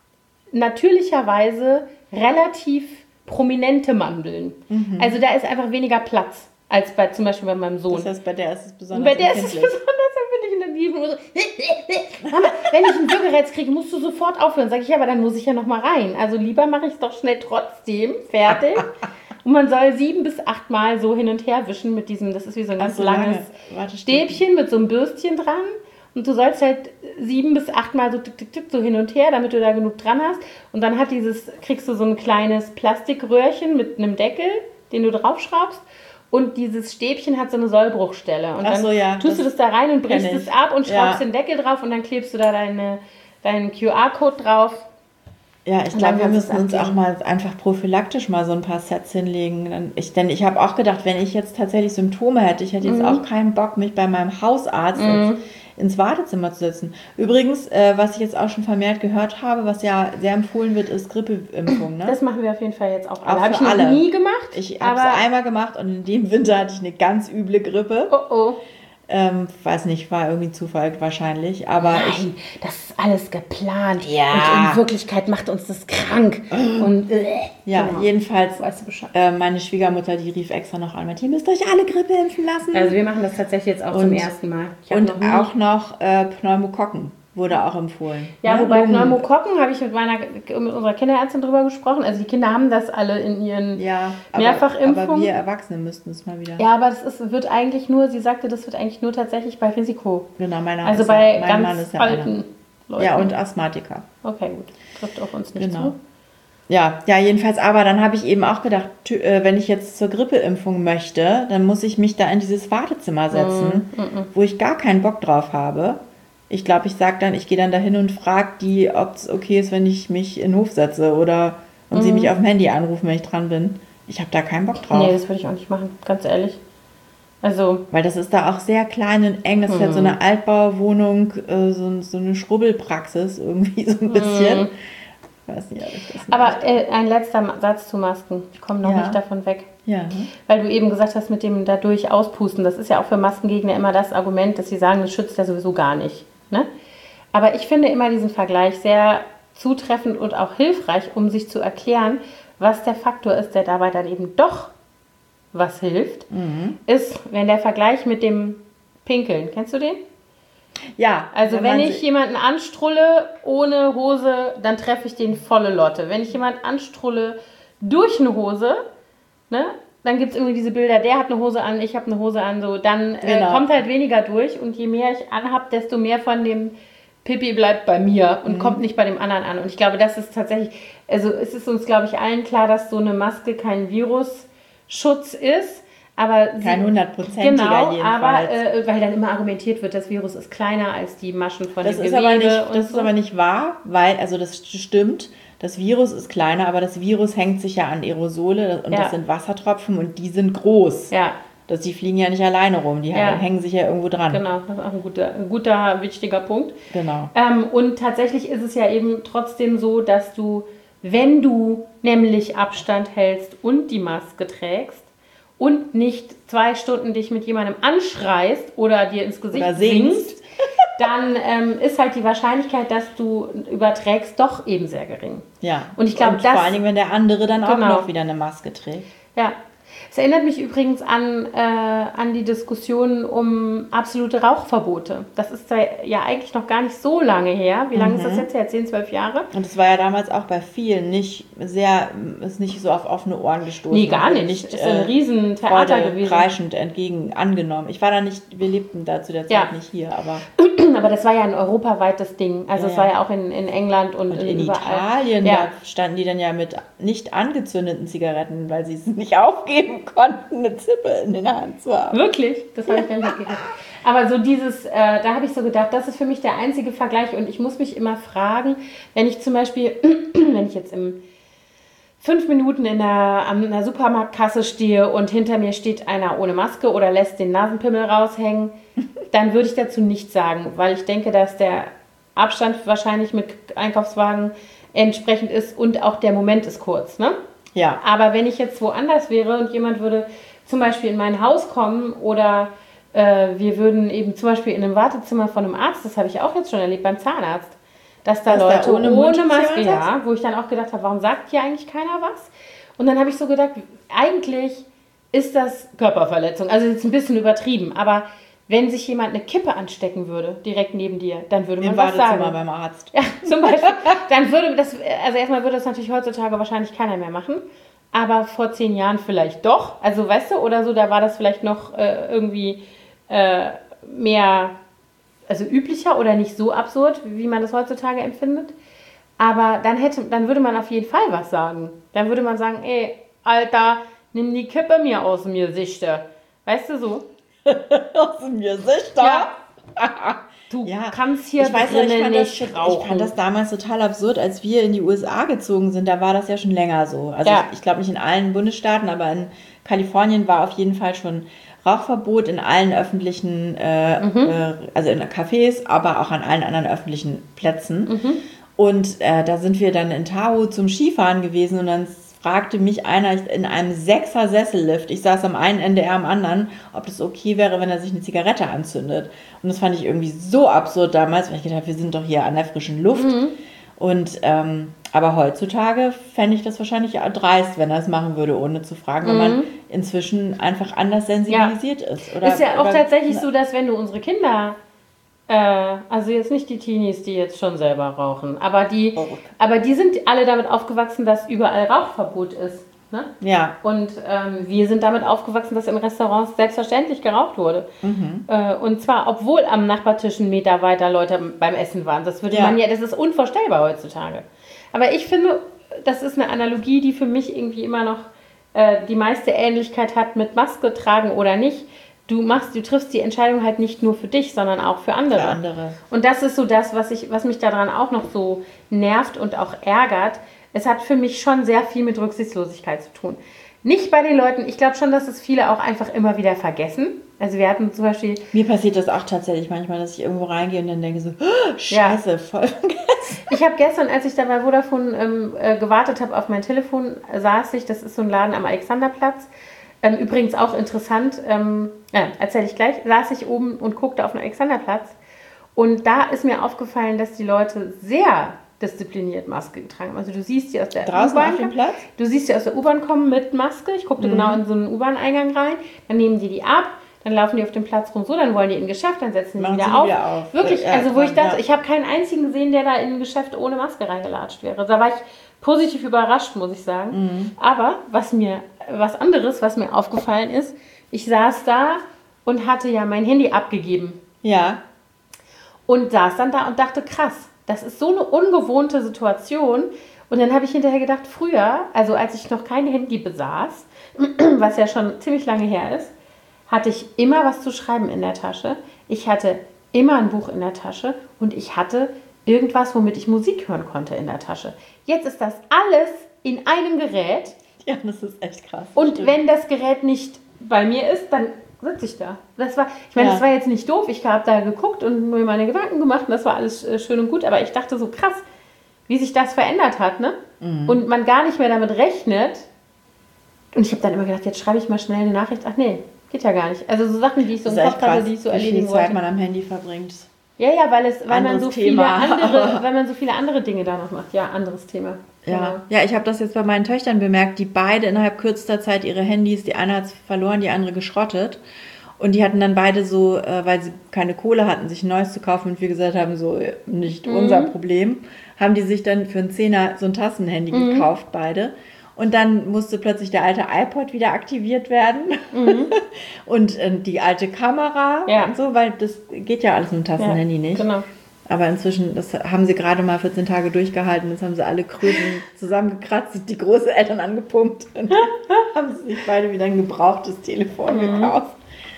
Speaker 2: natürlicherweise relativ prominente Mandeln. Also da ist einfach weniger Platz als bei zum Beispiel bei meinem Sohn.
Speaker 1: Das heißt, bei der ist es
Speaker 2: Und
Speaker 1: besonders
Speaker 2: bei der ist es
Speaker 1: empfindlich.
Speaker 2: besonders empfindlich und dann die nur so, Mama, wenn ich einen Würgereiz kriege, musst du sofort aufhören. Sag ich, ja, aber dann muss ich ja noch mal rein. Also lieber mache ich es doch schnell trotzdem fertig. Und man soll sieben bis acht Mal so hin und her wischen mit diesem, das ist wie so ein ganz
Speaker 1: so,
Speaker 2: langes
Speaker 1: lange Wartestäbchen.
Speaker 2: Stäbchen mit so einem Bürstchen dran. Und du sollst halt sieben bis acht Mal so tick, tick, tick, so hin und her, damit du da genug dran hast. Und dann hat dieses, kriegst du so ein kleines Plastikröhrchen mit einem Deckel, den du draufschraubst. Und dieses Stäbchen hat so eine Sollbruchstelle. Und
Speaker 1: Ach
Speaker 2: dann
Speaker 1: so, ja,
Speaker 2: tust du
Speaker 1: das
Speaker 2: das da rein und brichst
Speaker 1: kenn
Speaker 2: es
Speaker 1: ich.
Speaker 2: ab und schraubst
Speaker 1: Ja.
Speaker 2: den Deckel drauf und dann klebst du da deine, deinen Q R-Code drauf.
Speaker 1: Ja, ich
Speaker 2: Und dann
Speaker 1: glaube, wir
Speaker 2: kannst du
Speaker 1: müssen
Speaker 2: es
Speaker 1: uns auch
Speaker 2: abgeben.
Speaker 1: mal einfach prophylaktisch mal so ein paar Sets hinlegen. Dann ich, denn ich habe auch gedacht, wenn ich jetzt tatsächlich Symptome hätte, ich hätte jetzt
Speaker 2: Mhm.
Speaker 1: auch keinen Bock, mich bei meinem Hausarzt jetzt ins Wartezimmer zu setzen. Übrigens, äh, was ich jetzt auch schon vermehrt gehört habe, was ja sehr empfohlen wird, ist Grippeimpfung. Ne?
Speaker 2: Das machen wir auf jeden Fall jetzt auch.
Speaker 1: Auch
Speaker 2: alle. Habe ich
Speaker 1: für
Speaker 2: noch
Speaker 1: alle.
Speaker 2: nie gemacht.
Speaker 1: Ich habe
Speaker 2: aber
Speaker 1: es einmal gemacht und in dem Winter hatte ich eine ganz üble Grippe.
Speaker 2: oh oh.
Speaker 1: Ähm, weiß nicht, war irgendwie Zufall wahrscheinlich. Aber ich,
Speaker 2: Nein, das ist alles geplant.
Speaker 1: Ja.
Speaker 2: Und in Wirklichkeit macht uns das krank. Und äh,
Speaker 1: ja,
Speaker 2: genau.
Speaker 1: jedenfalls,
Speaker 2: Weißt du Bescheid.
Speaker 1: äh, meine Schwiegermutter, die rief extra noch an, meinte, ihr müsst euch alle Grippe impfen lassen.
Speaker 2: Also wir machen das tatsächlich jetzt auch
Speaker 1: Und-
Speaker 2: zum ersten Mal. Ich hab
Speaker 1: Und
Speaker 2: noch nie-
Speaker 1: auch noch äh, Pneumokokken wurde auch empfohlen.
Speaker 2: Ja,
Speaker 1: Ne?
Speaker 2: wobei
Speaker 1: Lungen.
Speaker 2: Pneumokokken habe ich mit meiner mit unserer Kinderärztin drüber gesprochen. Also die Kinder haben das alle in ihren
Speaker 1: Ja, aber,
Speaker 2: Mehrfachimpfung.
Speaker 1: aber wir Erwachsene müssten es mal wieder.
Speaker 2: Ja, aber das ist, wird eigentlich nur, sie sagte, das wird eigentlich nur tatsächlich bei Risiko.
Speaker 1: Genau, meiner
Speaker 2: Also
Speaker 1: ist
Speaker 2: bei
Speaker 1: ja, mein
Speaker 2: ganz
Speaker 1: Mann ist ja
Speaker 2: alten
Speaker 1: einer.
Speaker 2: Leuten.
Speaker 1: Ja, und Asthmatiker.
Speaker 2: Okay, gut. Trifft auf uns nicht
Speaker 1: Genau.
Speaker 2: zu.
Speaker 1: Ja, ja, jedenfalls, aber dann habe ich eben auch gedacht, tü- äh, wenn ich jetzt zur Grippeimpfung möchte, dann muss ich mich da in dieses Wartezimmer setzen, wo ich gar keinen Bock drauf habe. Ich glaube, ich sage dann, ich gehe dann dahin und frage die, ob es okay ist, wenn ich mich in den Hof setze oder und sie mich auf dem Handy anrufen, wenn ich dran bin. Ich habe da keinen Bock drauf.
Speaker 2: Nee, das würde ich auch nicht machen, ganz ehrlich. Also,
Speaker 1: Weil das ist da auch sehr klein und eng. Das ist halt so eine Altbauwohnung, äh, so, so eine Schrubbelpraxis irgendwie so ein bisschen. Ich weiß nicht, ob ich das
Speaker 2: aber äh, ein letzter Ma- Satz zu Masken. Ich komme noch
Speaker 1: Ja.
Speaker 2: nicht davon weg.
Speaker 1: Ja.
Speaker 2: Weil du eben gesagt hast, mit dem dadurch auspusten, das ist ja auch für Maskengegner immer das Argument, dass sie sagen, das schützt ja sowieso gar nicht. Ne? Aber ich finde immer diesen Vergleich sehr zutreffend und auch hilfreich, um sich zu erklären, was der Faktor ist, der dabei dann eben doch was hilft, mhm. ist, wenn der Vergleich mit dem Pinkeln, kennst du den?
Speaker 1: Ja.
Speaker 2: Also wenn, wenn ich jemanden anstrulle ohne Hose, dann treffe ich den volle Lotte. Wenn ich jemanden anstrulle durch eine Hose, ne, dann gibt es irgendwie diese Bilder, der hat eine Hose an, ich habe eine Hose an, so, dann äh, genau. kommt halt weniger durch und je mehr ich anhab, desto mehr von dem Pipi bleibt bei mir und mhm. kommt nicht bei dem anderen an. Und ich glaube, das ist tatsächlich, also es ist uns, glaube ich, allen klar, dass so eine Maske kein Virusschutz ist. Aber
Speaker 1: kein hundertprozentiger
Speaker 2: genau,
Speaker 1: jedenfalls.
Speaker 2: Aber äh, weil dann immer argumentiert wird, das Virus ist kleiner als die Maschen von
Speaker 1: das
Speaker 2: dem
Speaker 1: ist
Speaker 2: Gewebe.
Speaker 1: Aber nicht,
Speaker 2: und
Speaker 1: das
Speaker 2: so.
Speaker 1: ist aber nicht wahr, weil, also das stimmt, das Virus ist kleiner, aber das Virus hängt sich ja an Aerosole und ja. das sind Wassertropfen und die sind groß.
Speaker 2: Ja.
Speaker 1: Das, die fliegen ja nicht alleine rum, die ja. hängen sich ja irgendwo dran.
Speaker 2: Genau, das ist auch ein guter, ein guter wichtiger Punkt.
Speaker 1: Genau.
Speaker 2: Ähm, und tatsächlich ist es ja eben trotzdem so, dass du, wenn du nämlich Abstand hältst und die Maske trägst, und nicht zwei Stunden dich mit jemandem anschreist oder dir ins Gesicht
Speaker 1: oder singst,
Speaker 2: dann ähm, ist halt die Wahrscheinlichkeit, dass du überträgst, doch eben sehr gering.
Speaker 1: Ja,
Speaker 2: und ich glaube,
Speaker 1: das... Vor allen Dingen, wenn der andere dann
Speaker 2: genau.
Speaker 1: auch noch wieder eine Maske trägt.
Speaker 2: Ja. Es erinnert mich übrigens an, äh, an die Diskussion um absolute Rauchverbote. Das ist ja eigentlich noch gar nicht so lange her. Wie lange mhm. ist das jetzt her? zehn, zwölf Jahre?
Speaker 1: Und das war ja damals auch bei vielen nicht sehr, ist nicht so auf offene Ohren gestoßen.
Speaker 2: Nee, gar nicht. nicht ist ein äh, riesen Theater gewesen.
Speaker 1: Kreischend entgegen angenommen. Ich war da nicht, wir lebten da zu der Zeit ja. nicht hier, aber...
Speaker 2: Aber das war ja ein europaweites Ding. Also es ja, ja. war ja auch in, in England und,
Speaker 1: und in
Speaker 2: überall.
Speaker 1: Italien, ja. da standen die dann ja mit nicht angezündeten Zigaretten, weil sie es nicht aufgeben konnten, eine Zippe in der Hand zu haben.
Speaker 2: Wirklich? Das habe ich gar nicht gedacht. Aber so dieses, äh, da habe ich so gedacht, das ist für mich der einzige Vergleich und ich muss mich immer fragen, wenn ich zum Beispiel, wenn ich jetzt im fünf Minuten in der, an einer Supermarktkasse stehe und hinter mir steht einer ohne Maske oder lässt den Nasenpimmel raushängen, dann würde ich dazu nichts sagen, weil ich denke, dass der Abstand wahrscheinlich mit Einkaufswagen entsprechend ist und auch der Moment ist kurz, ne?
Speaker 1: Ja.
Speaker 2: Aber wenn ich jetzt woanders wäre und jemand würde zum Beispiel in mein Haus kommen oder äh, wir würden eben zum Beispiel in einem Wartezimmer von einem Arzt, das habe ich auch jetzt schon erlebt beim Zahnarzt, dass da dass Leute da ohne, ohne Maske, ja, wo ich dann auch gedacht habe, warum sagt hier eigentlich keiner was? Und dann habe ich so gedacht, eigentlich ist das Körperverletzung, also jetzt ein bisschen übertrieben, aber wenn sich jemand eine Kippe anstecken würde, direkt neben dir, dann würde man
Speaker 1: Im
Speaker 2: was sagen.
Speaker 1: Wartezimmer beim Arzt.
Speaker 2: Ja, zum Beispiel. Dann würde das, also erstmal würde das natürlich heutzutage wahrscheinlich keiner mehr machen, aber vor zehn Jahren vielleicht doch. Also weißt du, oder so, da war das vielleicht noch äh, irgendwie äh, mehr, also üblicher oder nicht so absurd, wie man das heutzutage empfindet. Aber dann hätte, dann würde man auf jeden Fall was sagen. Dann würde man sagen, ey, Alter, nimm die Kippe mir aus mir Sichte. Weißt du so?
Speaker 1: Aus dem Gesicht da.
Speaker 2: Ja. Du
Speaker 1: ja.
Speaker 2: kannst hier
Speaker 1: ich weiß ja, ich fand
Speaker 2: nicht
Speaker 1: das,
Speaker 2: rauchen.
Speaker 1: Ich fand das damals total absurd, als wir in die U S A gezogen sind. Da war das ja schon länger so. Also
Speaker 2: ja.
Speaker 1: ich, ich glaube nicht in allen Bundesstaaten, aber in Kalifornien war auf jeden Fall schon Rauchverbot in allen öffentlichen, äh, mhm. äh, also in Cafés, aber auch an allen anderen öffentlichen Plätzen.
Speaker 2: Mhm.
Speaker 1: Und äh, da sind wir dann in Tahoe zum Skifahren gewesen und dann fragte mich einer in einem Sechser-Sessellift, ich saß am einen Ende, er am anderen, ob das okay wäre, wenn er sich eine Zigarette anzündet. Und das fand ich irgendwie so absurd damals, weil ich gedacht habe, wir sind doch hier an der frischen Luft.
Speaker 2: Mhm.
Speaker 1: Und ähm, aber heutzutage fände ich das wahrscheinlich dreist, wenn er es machen würde, ohne zu fragen, weil mhm. man inzwischen einfach anders sensibilisiert
Speaker 2: ja.
Speaker 1: ist. Oder,
Speaker 2: ist ja auch
Speaker 1: oder,
Speaker 2: tatsächlich so, dass wenn du unsere Kinder... Also jetzt nicht die Teenies, die jetzt schon selber rauchen, aber die, oh. aber die sind alle damit aufgewachsen, dass überall Rauchverbot ist. Ne?
Speaker 1: Ja.
Speaker 2: Und ähm, wir sind damit aufgewachsen, dass in Restaurants selbstverständlich geraucht wurde.
Speaker 1: Mhm.
Speaker 2: Äh, und zwar, obwohl am Nachbartisch einen Meter weiter Leute beim Essen waren. Das würde ja. man ja, das ist unvorstellbar heutzutage. Aber ich finde, das ist eine Analogie, die für mich irgendwie immer noch äh, die meiste Ähnlichkeit hat mit Maske tragen oder nicht. Du machst, du triffst die Entscheidung halt nicht nur für dich, sondern auch für andere.
Speaker 1: Für andere.
Speaker 2: Und das ist so das, was ich, was mich daran auch noch so nervt und auch ärgert. Es hat für mich schon sehr viel mit Rücksichtslosigkeit zu tun. Nicht bei den Leuten, ich glaube schon, dass es viele auch einfach immer wieder vergessen. Also wir hatten zum Beispiel...
Speaker 1: Mir passiert das auch tatsächlich manchmal, dass ich irgendwo reingehe und dann denke so, oh, Scheiße, ja. voll vergessen.
Speaker 2: Ich habe gestern, als ich da bei Vodafone ähm, äh, gewartet habe auf mein Telefon, saß ich, das ist so ein Laden am Alexanderplatz, Ähm, übrigens auch interessant, ähm, ja, erzähle ich gleich, saß ich oben und guckte auf den Alexanderplatz und da ist mir aufgefallen, dass die Leute sehr diszipliniert Maske getragen haben. Also du siehst die aus der
Speaker 1: Draußen
Speaker 2: U-Bahn,
Speaker 1: auf dem Platz?
Speaker 2: Du siehst die aus der U-Bahn kommen mit Maske. Ich guckte mhm. genau in so einen U-Bahn-Eingang rein. Dann nehmen die die ab, dann laufen die auf dem Platz rum so, dann wollen die in ein Geschäft, dann setzen die
Speaker 1: Machen
Speaker 2: wieder,
Speaker 1: sie
Speaker 2: auf.
Speaker 1: wieder auf.
Speaker 2: Wirklich,
Speaker 1: Ja,
Speaker 2: also wo ich dachte,
Speaker 1: ja.
Speaker 2: ich habe keinen einzigen gesehen, der da in ein Geschäft ohne Maske reingelatscht wäre. Da war ich positiv überrascht, muss ich sagen. Mhm. Aber was mir, was anderes, was mir aufgefallen ist, ich saß da und hatte ja mein Handy abgegeben.
Speaker 1: Ja.
Speaker 2: Und saß dann da und dachte, krass, das ist so eine ungewohnte Situation. Und dann habe ich hinterher gedacht, früher, also als ich noch kein Handy besaß, was ja schon ziemlich lange her ist, hatte ich immer was zu schreiben in der Tasche. Ich hatte immer ein Buch in der Tasche und ich hatte irgendwas, womit ich Musik hören konnte in der Tasche. Jetzt ist das alles in einem Gerät.
Speaker 1: Ja, das ist echt krass.
Speaker 2: Und
Speaker 1: stimmt.
Speaker 2: wenn das Gerät nicht bei mir ist, dann sitze ich da. Das war, ich meine, ja. das war jetzt nicht doof. Ich habe da geguckt und mir meine Gedanken gemacht und das war alles äh, schön und gut. Aber ich dachte so krass, wie sich das verändert hat, ne? Mhm. Und man gar nicht mehr damit rechnet. Und ich habe dann immer gedacht, jetzt schreibe ich mal schnell eine Nachricht. Ach nee, geht ja gar nicht. Also so Sachen, die ich so im Kopf hatte, die ich so erledigen wollte.
Speaker 1: Wie viel Zeit man am Handy verbringt.
Speaker 2: Ja, ja, weil, es, weil, man so viele
Speaker 1: Thema.
Speaker 2: andere, weil man so viele andere Dinge da noch macht. Ja, anderes Thema.
Speaker 1: Ja,
Speaker 2: genau.
Speaker 1: ja, ich habe das jetzt bei meinen Töchtern bemerkt, die beide innerhalb kürzester Zeit ihre Handys, die eine hat es verloren, die andere geschrottet. Und die hatten dann beide so, äh, weil sie keine Kohle hatten, sich ein neues zu kaufen und wir gesagt haben, so nicht mhm. unser Problem, haben die sich dann für einen Zehner so ein Tassenhandy mhm. gekauft, beide. Und dann musste plötzlich der alte iPod wieder aktiviert werden mhm. und äh, die alte Kamera
Speaker 2: ja.
Speaker 1: und so, weil das geht ja alles mit dem Tassenhandy ja, nicht.
Speaker 2: Genau.
Speaker 1: Aber inzwischen, das haben sie gerade mal vierzehn Tage durchgehalten, jetzt haben sie alle Kröten zusammengekratzt, die Großeltern angepumpt und haben sich beide wieder ein gebrauchtes Telefon mhm. gekauft.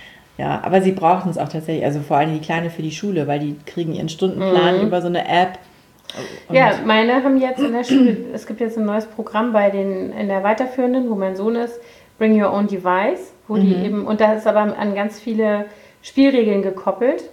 Speaker 1: Ja, aber sie brauchten es auch tatsächlich, also vor allem die Kleine für die Schule, weil die kriegen ihren Stundenplan mhm. über so eine App.
Speaker 2: Und ja, meine haben jetzt in der Schule, es gibt jetzt ein neues Programm bei den in der Weiterführenden, wo mein Sohn ist, Bring Your Own Device, wo mhm. die eben, und da ist aber an ganz viele Spielregeln gekoppelt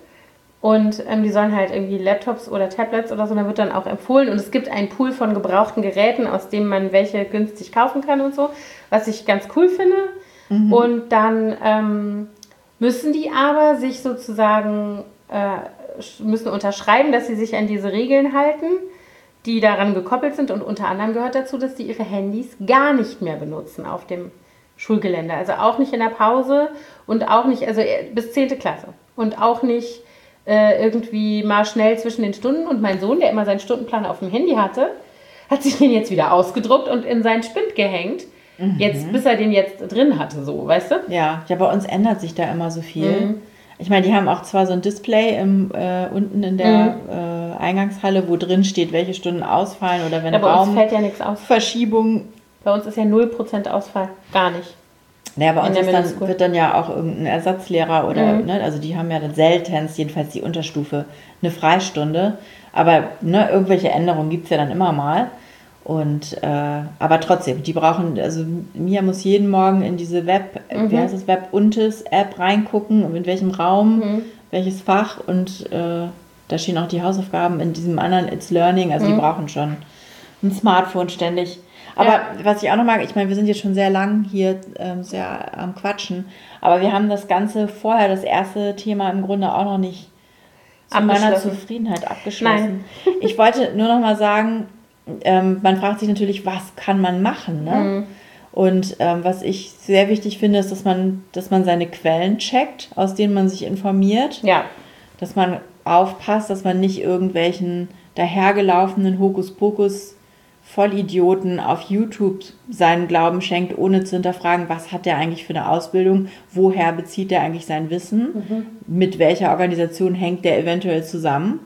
Speaker 2: und ähm, die sollen halt irgendwie Laptops oder Tablets oder so, da wird dann auch empfohlen und es gibt einen Pool von gebrauchten Geräten, aus dem man welche günstig kaufen kann und so, was ich ganz cool finde mhm. und dann ähm, müssen die aber sich sozusagen äh, müssen unterschreiben, dass sie sich an diese Regeln halten, die daran gekoppelt sind. Und unter anderem gehört dazu, dass die ihre Handys gar nicht mehr benutzen auf dem Schulgelände. Also auch nicht in der Pause und auch nicht, also bis zehnte Klasse. Und auch nicht äh, irgendwie mal schnell zwischen den Stunden. Und mein Sohn, der immer seinen Stundenplan auf dem Handy hatte, hat sich den jetzt wieder ausgedruckt und in seinen Spind gehängt. Mhm. Jetzt, bis er den jetzt drin hatte, so, weißt du?
Speaker 1: Ja, ja, bei uns ändert sich da immer so viel. Mhm. Ich meine, die haben auch zwar so ein Display im, äh, unten in der mhm. äh, Eingangshalle, wo drin steht, welche Stunden ausfallen oder wenn
Speaker 2: ja, bei
Speaker 1: Raum
Speaker 2: uns fällt ja nichts aus.
Speaker 1: Verschiebung.
Speaker 2: Bei uns ist ja null Prozent Ausfall, gar nicht.
Speaker 1: Ja, bei uns ist dann, wird dann ja auch irgendein Ersatzlehrer oder, mhm. ne, also die haben ja dann seltenst, jedenfalls die Unterstufe, eine Freistunde. Aber ne, irgendwelche Änderungen gibt es ja dann immer mal. Und, äh, aber trotzdem, die brauchen, also Mia muss jeden Morgen in diese Web, mhm. wie heißt das, Web-Untes-App reingucken, in welchem Raum, mhm. welches Fach und äh, da stehen auch die Hausaufgaben in diesem anderen It's Learning, also mhm. die brauchen schon ein Smartphone ständig. Aber ja. was ich auch noch mag, ich meine, wir sind jetzt schon sehr lang hier ähm, sehr am Quatschen, aber wir haben das Ganze vorher, das erste Thema im Grunde auch noch nicht zu meiner Zufriedenheit abgeschlossen. Nein. Ich wollte nur noch mal sagen, Ähm, man fragt sich natürlich, was kann man machen, ne? Mhm. Und ähm, was ich sehr wichtig finde, ist, dass man, dass man seine Quellen checkt, aus denen man sich informiert.
Speaker 2: Ja.
Speaker 1: Dass man aufpasst, dass man nicht irgendwelchen dahergelaufenen Hokuspokus Vollidioten auf YouTube seinen Glauben schenkt, ohne zu hinterfragen, was hat der eigentlich für eine Ausbildung, woher bezieht der eigentlich sein Wissen, mhm. mit welcher Organisation hängt der eventuell zusammen.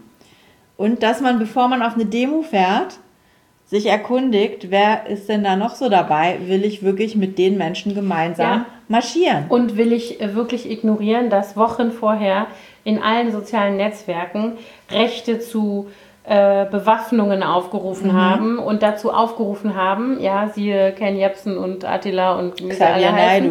Speaker 1: Und dass man, bevor man auf eine Demo fährt, sich erkundigt, wer ist denn da noch so dabei? Will ich wirklich mit den Menschen gemeinsam ja. marschieren?
Speaker 2: Und will ich wirklich ignorieren, dass Wochen vorher in allen sozialen Netzwerken Rechte zu äh, Bewaffnungen aufgerufen mhm. haben und dazu aufgerufen haben, ja, siehe Ken Jebsen und Attila und
Speaker 1: Xavier Naidoo,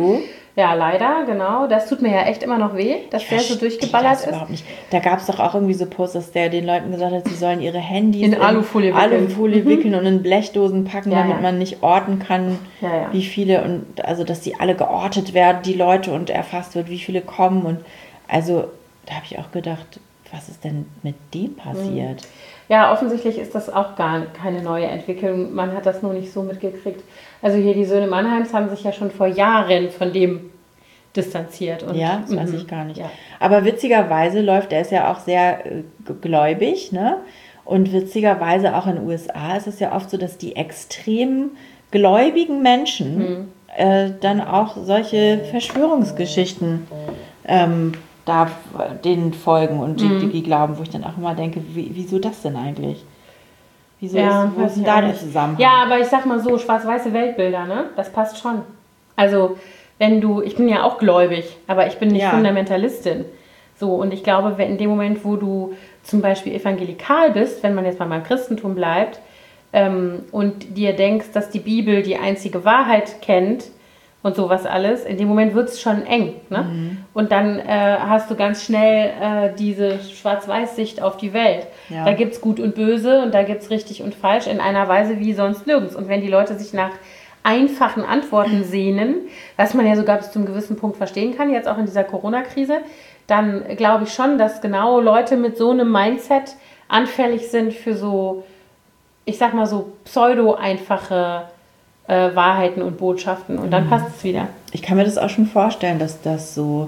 Speaker 2: Ja, leider, genau. Das tut mir ja echt immer noch weh, dass der so durchgeballert ist.
Speaker 1: Überhaupt nicht. Da gab es doch auch irgendwie so Posts, dass der den Leuten gesagt hat, sie sollen ihre Handys
Speaker 2: in, in Alufolie
Speaker 1: wickeln, Alufolie mhm. wickeln und in Blechdosen packen,
Speaker 2: ja,
Speaker 1: damit
Speaker 2: ja.
Speaker 1: man nicht orten kann,
Speaker 2: ja, ja.
Speaker 1: wie viele und also dass die alle geortet werden, die Leute, und erfasst wird, wie viele kommen. Und also da habe ich auch gedacht, was ist denn mit dem passiert?
Speaker 2: Ja, offensichtlich ist das auch gar keine neue Entwicklung. Man hat das nur nicht so mitgekriegt. Also hier die Söhne Mannheims haben sich ja schon vor Jahren von dem distanziert. Und,
Speaker 1: ja, das weiß ich gar nicht.
Speaker 2: Ja.
Speaker 1: Aber witzigerweise läuft, er ist ja auch sehr äh, gläubig, ne? Und witzigerweise auch in den U S A ist es ja oft so, dass die extrem gläubigen Menschen mhm. äh, dann auch solche Verschwörungsgeschichten ähm, da denen folgen und die,
Speaker 2: mhm.
Speaker 1: die glauben, wo ich dann auch immer denke, wie, wieso das denn eigentlich? Wieso
Speaker 2: ja,
Speaker 1: ist, wo ist denn da der Zusammenhang?
Speaker 2: Ja, aber ich sag mal so, schwarz-weiße Weltbilder, ne? Das passt schon. Also, wenn du, ich bin ja auch gläubig, aber ich bin nicht ja. Fundamentalistin. So, und ich glaube, wenn in dem Moment, wo du zum Beispiel evangelikal bist, wenn man jetzt mal beim Christentum bleibt, ähm, und dir denkst, dass die Bibel die einzige Wahrheit kennt, und sowas alles, in dem Moment wird es schon eng. Ne? Mhm. Und dann äh, hast du ganz schnell äh, diese Schwarz-Weiß-Sicht auf die Welt. Ja. Da gibt es Gut und Böse und da gibt es richtig und falsch in einer Weise wie sonst nirgends. Und wenn die Leute sich nach einfachen Antworten sehnen, was man ja sogar bis zu einem gewissen Punkt verstehen kann, jetzt auch in dieser Corona-Krise, dann glaube ich schon, dass genau Leute mit so einem Mindset anfällig sind für so, ich sag mal so pseudo-einfache Äh, Wahrheiten und Botschaften und dann mhm. passt es wieder.
Speaker 1: Ich kann mir das auch schon vorstellen, dass das so,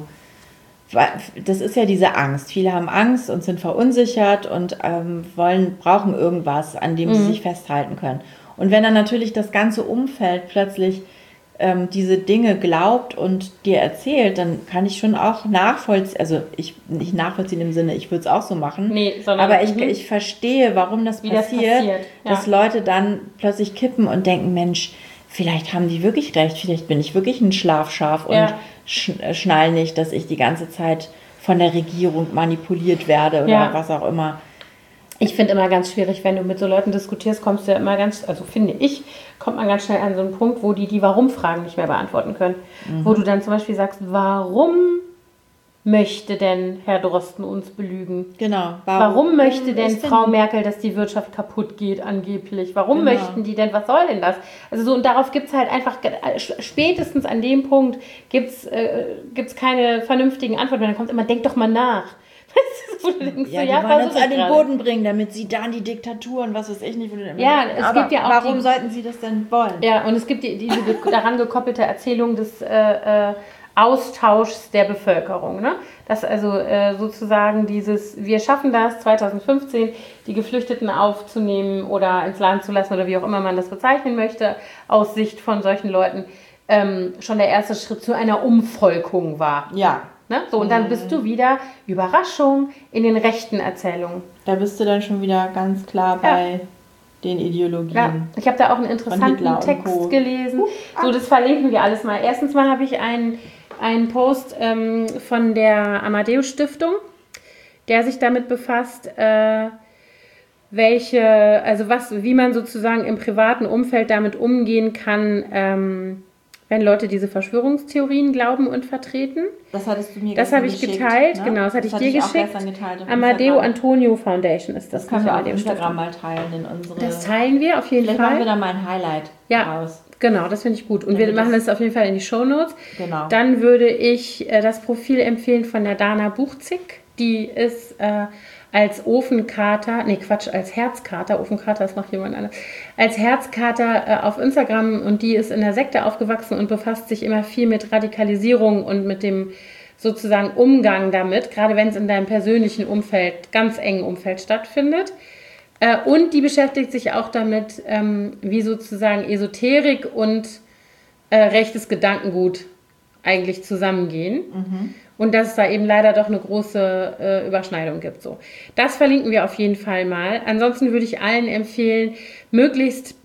Speaker 1: das ist ja diese Angst. Viele haben Angst und sind verunsichert und ähm, wollen, brauchen irgendwas, an dem mhm. sie sich festhalten können. Und wenn dann natürlich das ganze Umfeld plötzlich ähm, diese Dinge glaubt und dir erzählt, dann kann ich schon auch nachvollziehen, also ich nicht nachvollziehen im Sinne, ich würde es auch so machen,
Speaker 2: nee, sondern
Speaker 1: aber ich, ich verstehe, warum das passiert,
Speaker 2: das passiert. Ja.
Speaker 1: dass Leute dann plötzlich kippen und denken, Mensch, vielleicht haben die wirklich recht, vielleicht bin ich wirklich ein Schlafschaf und ja. sch- schnall nicht, dass ich die ganze Zeit von der Regierung manipuliert werde oder ja. was auch immer.
Speaker 2: Ich finde immer ganz schwierig, wenn du mit so Leuten diskutierst, kommst du ja immer ganz, also finde ich, kommt man ganz schnell an so einen Punkt, wo die die Warum-Fragen nicht mehr beantworten können. Mhm. Wo du dann zum Beispiel sagst, warum möchte denn Herr Drosten uns belügen?
Speaker 1: Genau.
Speaker 2: Warum, warum möchte denn Frau denn Merkel, dass die Wirtschaft kaputt geht angeblich? Warum genau. möchten die denn, was soll denn das? Also so, und darauf gibt es halt einfach, spätestens an dem Punkt gibt es äh, gibt's keine vernünftigen Antworten. Dann kommt immer, denk doch mal nach. Weißt du, wo du denkst,
Speaker 1: ja,
Speaker 2: so,
Speaker 1: die
Speaker 2: ja,
Speaker 1: wollen uns an den Boden bringen, damit sie dann die Diktaturen, was weiß ich nicht. Wo du
Speaker 2: ja, es aber gibt ja auch
Speaker 1: warum
Speaker 2: die,
Speaker 1: sollten sie das denn wollen?
Speaker 2: Ja, und es gibt die, diese daran gekoppelte Erzählung des äh, äh, Austauschs der Bevölkerung. Ne? Dass also äh, sozusagen dieses, wir schaffen das zwanzig fünfzehn, die Geflüchteten aufzunehmen oder ins Land zu lassen oder wie auch immer man das bezeichnen möchte, aus Sicht von solchen Leuten, ähm, schon der erste Schritt zu einer Umvolkung war.
Speaker 1: Ja.
Speaker 2: Ne? So, und dann bist du wieder, Überraschung, in den rechten Erzählungen.
Speaker 1: Da bist du dann schon wieder ganz klar bei ja. den Ideologien.
Speaker 2: Ja. Ich habe da auch einen interessanten Text gelesen. Uh, so, das verlinken wir alles mal. Erstens mal habe ich einen, einen Post ähm, von der Amadeus Stiftung, der sich damit befasst, äh, welche, also was, wie man sozusagen im privaten Umfeld damit umgehen kann, ähm, wenn Leute diese Verschwörungstheorien glauben und vertreten.
Speaker 1: Das hattest du mir
Speaker 2: Das habe ich
Speaker 1: geschickt,
Speaker 2: geteilt,
Speaker 1: ne?
Speaker 2: genau, das hatte
Speaker 1: das
Speaker 2: ich dir
Speaker 1: hatte
Speaker 2: geschickt.
Speaker 1: Ich geteilt
Speaker 2: Amadeo Antonio Foundation ist das.
Speaker 1: Das können wir auf Instagram mal teilen in unsere...
Speaker 2: Das teilen wir auf jeden
Speaker 1: Vielleicht
Speaker 2: Fall.
Speaker 1: Vielleicht machen wir da mal ein Highlight
Speaker 2: ja, raus. Genau, das finde ich gut. Und
Speaker 1: Dann
Speaker 2: wir machen das auf jeden Fall in die Shownotes.
Speaker 1: Genau.
Speaker 2: Dann würde ich äh, das Profil empfehlen von der Dana Buchzig. Die ist äh, als Ofenkater, nee Quatsch, als Herzkater, Ofenkater ist noch jemand anderes, als Herzkater äh, auf Instagram, und die ist in der Sekte aufgewachsen und befasst sich immer viel mit Radikalisierung und mit dem sozusagen Umgang damit, gerade wenn es in deinem persönlichen Umfeld, ganz engen Umfeld stattfindet. Äh, und die beschäftigt sich auch damit, ähm, wie sozusagen Esoterik und äh, rechtes Gedankengut eigentlich zusammengehen. Mhm. Und dass es da eben leider doch eine große äh, Überschneidung gibt. So. Das verlinken wir auf jeden Fall mal. Ansonsten würde ich allen empfehlen, möglichst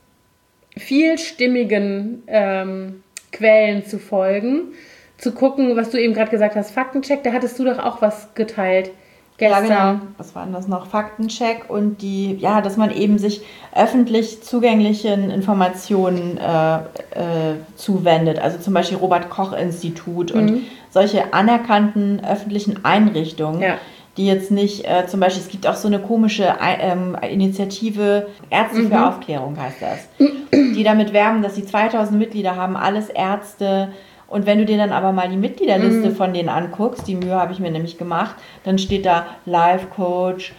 Speaker 2: vielstimmigen ähm, Quellen zu folgen, zu gucken, was du eben gerade gesagt hast, Faktencheck, da hattest du doch auch was geteilt. Gestern.
Speaker 1: Ja, genau. Was war denn das noch? Faktencheck und die, ja, dass man eben sich öffentlich zugänglichen Informationen äh, äh, zuwendet. Also zum Beispiel Robert-Koch-Institut mhm. und solche anerkannten öffentlichen Einrichtungen, ja. die jetzt nicht, äh, zum Beispiel, es gibt auch so eine komische ähm, Initiative, Ärzte mhm. für Aufklärung heißt das, die damit werben, dass sie zweitausend Mitglieder haben, alles Ärzte. Und wenn du dir dann aber mal die Mitgliederliste mm. von denen anguckst, die Mühe habe ich mir nämlich gemacht, dann steht da Life Coach,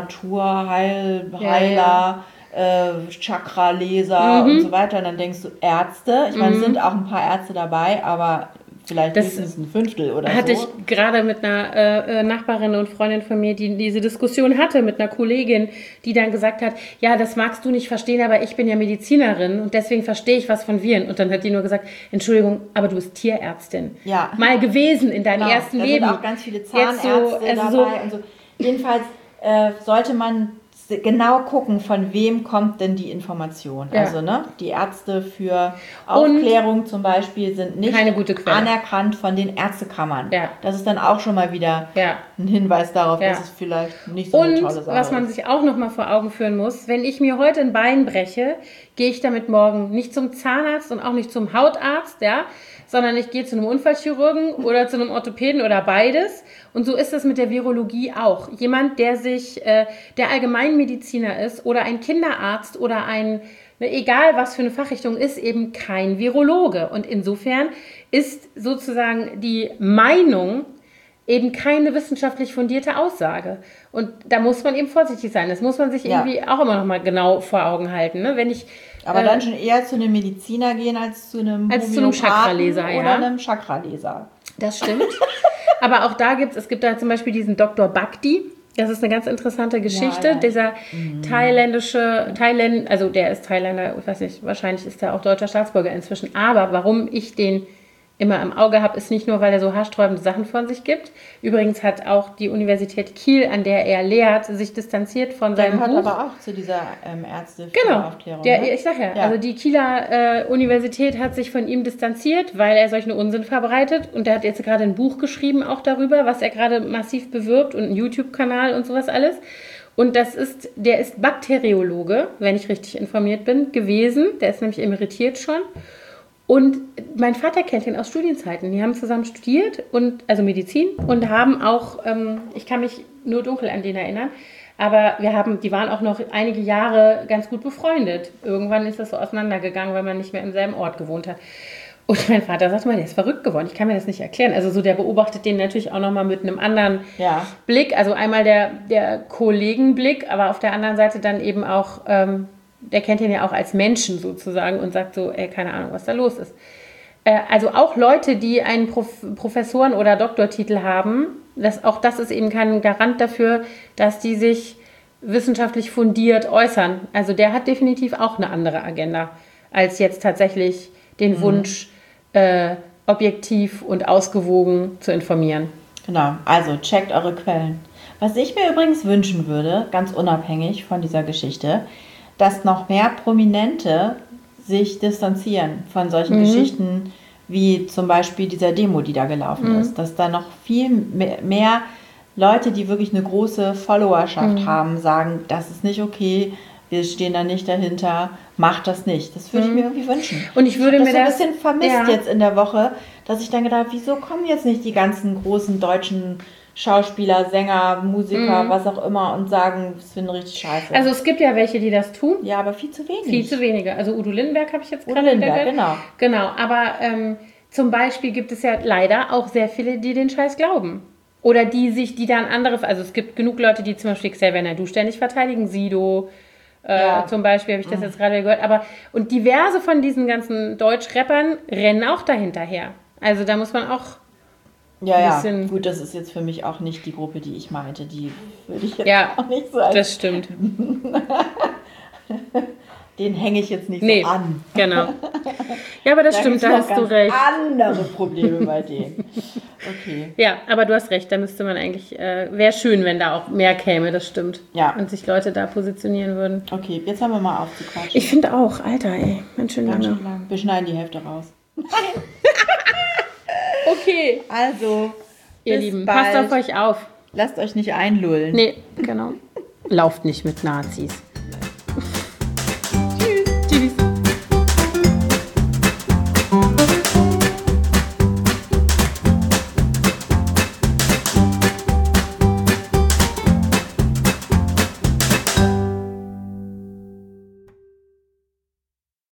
Speaker 1: Naturheil, Heiler, ja, ja. äh, Chakra-Leser mhm. und so weiter. Und dann denkst du, Ärzte, ich meine, es sind auch ein paar Ärzte dabei, aber vielleicht das höchstens ein Fünftel oder
Speaker 2: hatte
Speaker 1: so.
Speaker 2: Hatte ich gerade mit einer äh, Nachbarin und Freundin von mir, die diese Diskussion hatte mit einer Kollegin, die dann gesagt hat, ja, das magst du nicht verstehen, aber ich bin ja Medizinerin und deswegen verstehe ich was von Viren. Und dann hat die nur gesagt, Entschuldigung, aber du bist Tierärztin.
Speaker 1: Ja.
Speaker 2: Mal gewesen in deinem
Speaker 1: genau.
Speaker 2: ersten
Speaker 1: da
Speaker 2: Leben.
Speaker 1: Da sind auch ganz viele Zahnärzte
Speaker 2: so, also
Speaker 1: dabei.
Speaker 2: so
Speaker 1: und so. Jedenfalls äh, sollte man genau gucken, von wem kommt denn die Information. Ja. Also ne, die Ärzte für Aufklärung und zum Beispiel sind nicht
Speaker 2: keine gute Quelle.
Speaker 1: Anerkannt von den Ärztekammern.
Speaker 2: Ja.
Speaker 1: Das ist dann auch schon mal wieder ja. ein Hinweis darauf, ja. dass es vielleicht nicht so
Speaker 2: und,
Speaker 1: eine tolle Sache ist.
Speaker 2: Und was man sich auch noch mal vor Augen führen muss, wenn ich mir heute ein Bein breche, gehe ich damit morgen nicht zum Zahnarzt und auch nicht zum Hautarzt, ja, sondern ich gehe zu einem Unfallchirurgen oder zu einem Orthopäden oder beides. Und so ist es mit der Virologie auch. Jemand, der sich, äh, der Allgemeinmediziner ist oder ein Kinderarzt oder ein, ne, egal was für eine Fachrichtung, ist eben kein Virologe. Und insofern ist sozusagen die Meinung eben keine wissenschaftlich fundierte Aussage. Und da muss man eben vorsichtig sein. Das muss man sich ja. irgendwie auch immer noch mal genau vor Augen halten. Ne? Wenn ich,
Speaker 1: Aber äh, dann schon eher zu einem Mediziner gehen als zu einem
Speaker 2: als zu einem Chakraleser,
Speaker 1: oder
Speaker 2: ja.
Speaker 1: einem Chakraleser.
Speaker 2: Das stimmt. Aber auch da gibt es, es gibt da zum Beispiel diesen Doktor Bhakti. Das ist eine ganz interessante Geschichte. Ja, ja. Dieser mhm. thailändische, Thailand, also der ist Thailänder, ich weiß nicht, wahrscheinlich ist er auch deutscher Staatsbürger inzwischen. Aber warum ich den immer im Auge habe, ist nicht nur, weil er so haarsträubende Sachen von sich gibt. Übrigens hat auch die Universität Kiel, an der er lehrt, sich distanziert von
Speaker 1: der
Speaker 2: seinem
Speaker 1: Buch. Der
Speaker 2: Buch.
Speaker 1: gehört aber auch zu dieser ähm, Ärzte für
Speaker 2: genau.
Speaker 1: Aufklärung.
Speaker 2: Der,
Speaker 1: ne?
Speaker 2: ich sag ja, ja, also die Kieler äh, Universität hat sich von ihm distanziert, weil er solchen Unsinn verbreitet. Und er hat jetzt gerade ein Buch geschrieben auch darüber, was er gerade massiv bewirbt und einen YouTube-Kanal und sowas alles. Und das ist, der ist Bakteriologe, wenn ich richtig informiert bin, gewesen. Der ist nämlich emeritiert schon. Und mein Vater kennt ihn aus Studienzeiten. Die haben zusammen studiert, und also Medizin, und haben auch, ähm, ich kann mich nur dunkel an den erinnern, aber wir haben, die waren auch noch einige Jahre ganz gut befreundet. Irgendwann ist das so auseinandergegangen, weil man nicht mehr im selben Ort gewohnt hat. Und mein Vater sagt mal, der ist verrückt geworden. Ich kann mir das nicht erklären. Also so, der beobachtet den natürlich auch nochmal mit einem anderen ja. Blick. Also einmal der, der Kollegenblick, aber auf der anderen Seite dann eben auch... Ähm, der kennt ihn ja auch als Menschen sozusagen und sagt so, ey, keine Ahnung, was da los ist. Äh, also auch Leute, die einen Prof- Professoren- oder Doktortitel haben, das, auch das ist eben kein Garant dafür, dass die sich wissenschaftlich fundiert äußern. Also der hat definitiv auch eine andere Agenda, als jetzt tatsächlich den mhm. Wunsch, äh, objektiv und ausgewogen zu informieren.
Speaker 1: Genau, also checkt eure Quellen. Was ich mir übrigens wünschen würde, ganz unabhängig von dieser Geschichte, dass noch mehr Prominente sich distanzieren von solchen mhm. Geschichten, wie zum Beispiel dieser Demo, die da gelaufen mhm. ist. Dass da noch viel mehr Leute, die wirklich eine große Followerschaft mhm. haben, sagen, das ist nicht okay, wir stehen da nicht dahinter, macht das nicht. Das würde mhm. ich mir irgendwie wünschen.
Speaker 2: Und ich würde
Speaker 1: ich
Speaker 2: mir
Speaker 1: das
Speaker 2: das
Speaker 1: so ein bisschen vermisst
Speaker 2: ja.
Speaker 1: jetzt in der Woche, dass ich dann gedacht habe, wieso kommen jetzt nicht die ganzen großen deutschen Schauspieler, Sänger, Musiker, mm. was auch immer, und sagen, das finde ich richtig scheiße.
Speaker 2: Also es gibt ja welche, die das tun.
Speaker 1: Ja, aber viel zu wenig.
Speaker 2: Viel zu wenige. Also Udo Lindenberg habe ich jetzt
Speaker 1: gerade Udo Lindenberg, genau.
Speaker 2: Genau, aber ähm, zum Beispiel gibt es ja leider auch sehr viele, die den Scheiß glauben. Oder die sich, die dann andere, also es gibt genug Leute, die zum Beispiel Xavier Naidoo ständig verteidigen, Sido, äh, ja. zum Beispiel, habe ich das mm. jetzt gerade gehört. Aber, und diverse von diesen ganzen Deutsch-Rappern rennen auch dahinterher. Also da muss man auch...
Speaker 1: Ja, ja, gut, das ist jetzt für mich auch nicht die Gruppe, die ich meinte. Die würde ich jetzt
Speaker 2: ja,
Speaker 1: auch nicht so als...
Speaker 2: das stimmt.
Speaker 1: Den hänge ich jetzt nicht
Speaker 2: nee,
Speaker 1: so an.
Speaker 2: Genau. Ja, aber das da stimmt, da hast du recht.
Speaker 1: Andere Probleme bei denen. Okay.
Speaker 2: Ja, aber du hast recht, da müsste man eigentlich... Äh, wäre schön, wenn da auch mehr käme, das stimmt.
Speaker 1: Ja.
Speaker 2: Und sich Leute da positionieren würden.
Speaker 1: Okay, jetzt haben wir mal aufzuquatschen.
Speaker 2: Ich finde auch, Alter, ey, ganz schön lange.
Speaker 1: Ganz schön lang. Wir schneiden die Hälfte raus.
Speaker 2: Okay.
Speaker 1: Also,
Speaker 2: ihr Lieben, bald. Passt auf euch auf.
Speaker 1: Lasst euch nicht einlullen.
Speaker 2: Nee, genau. Lauft nicht mit Nazis.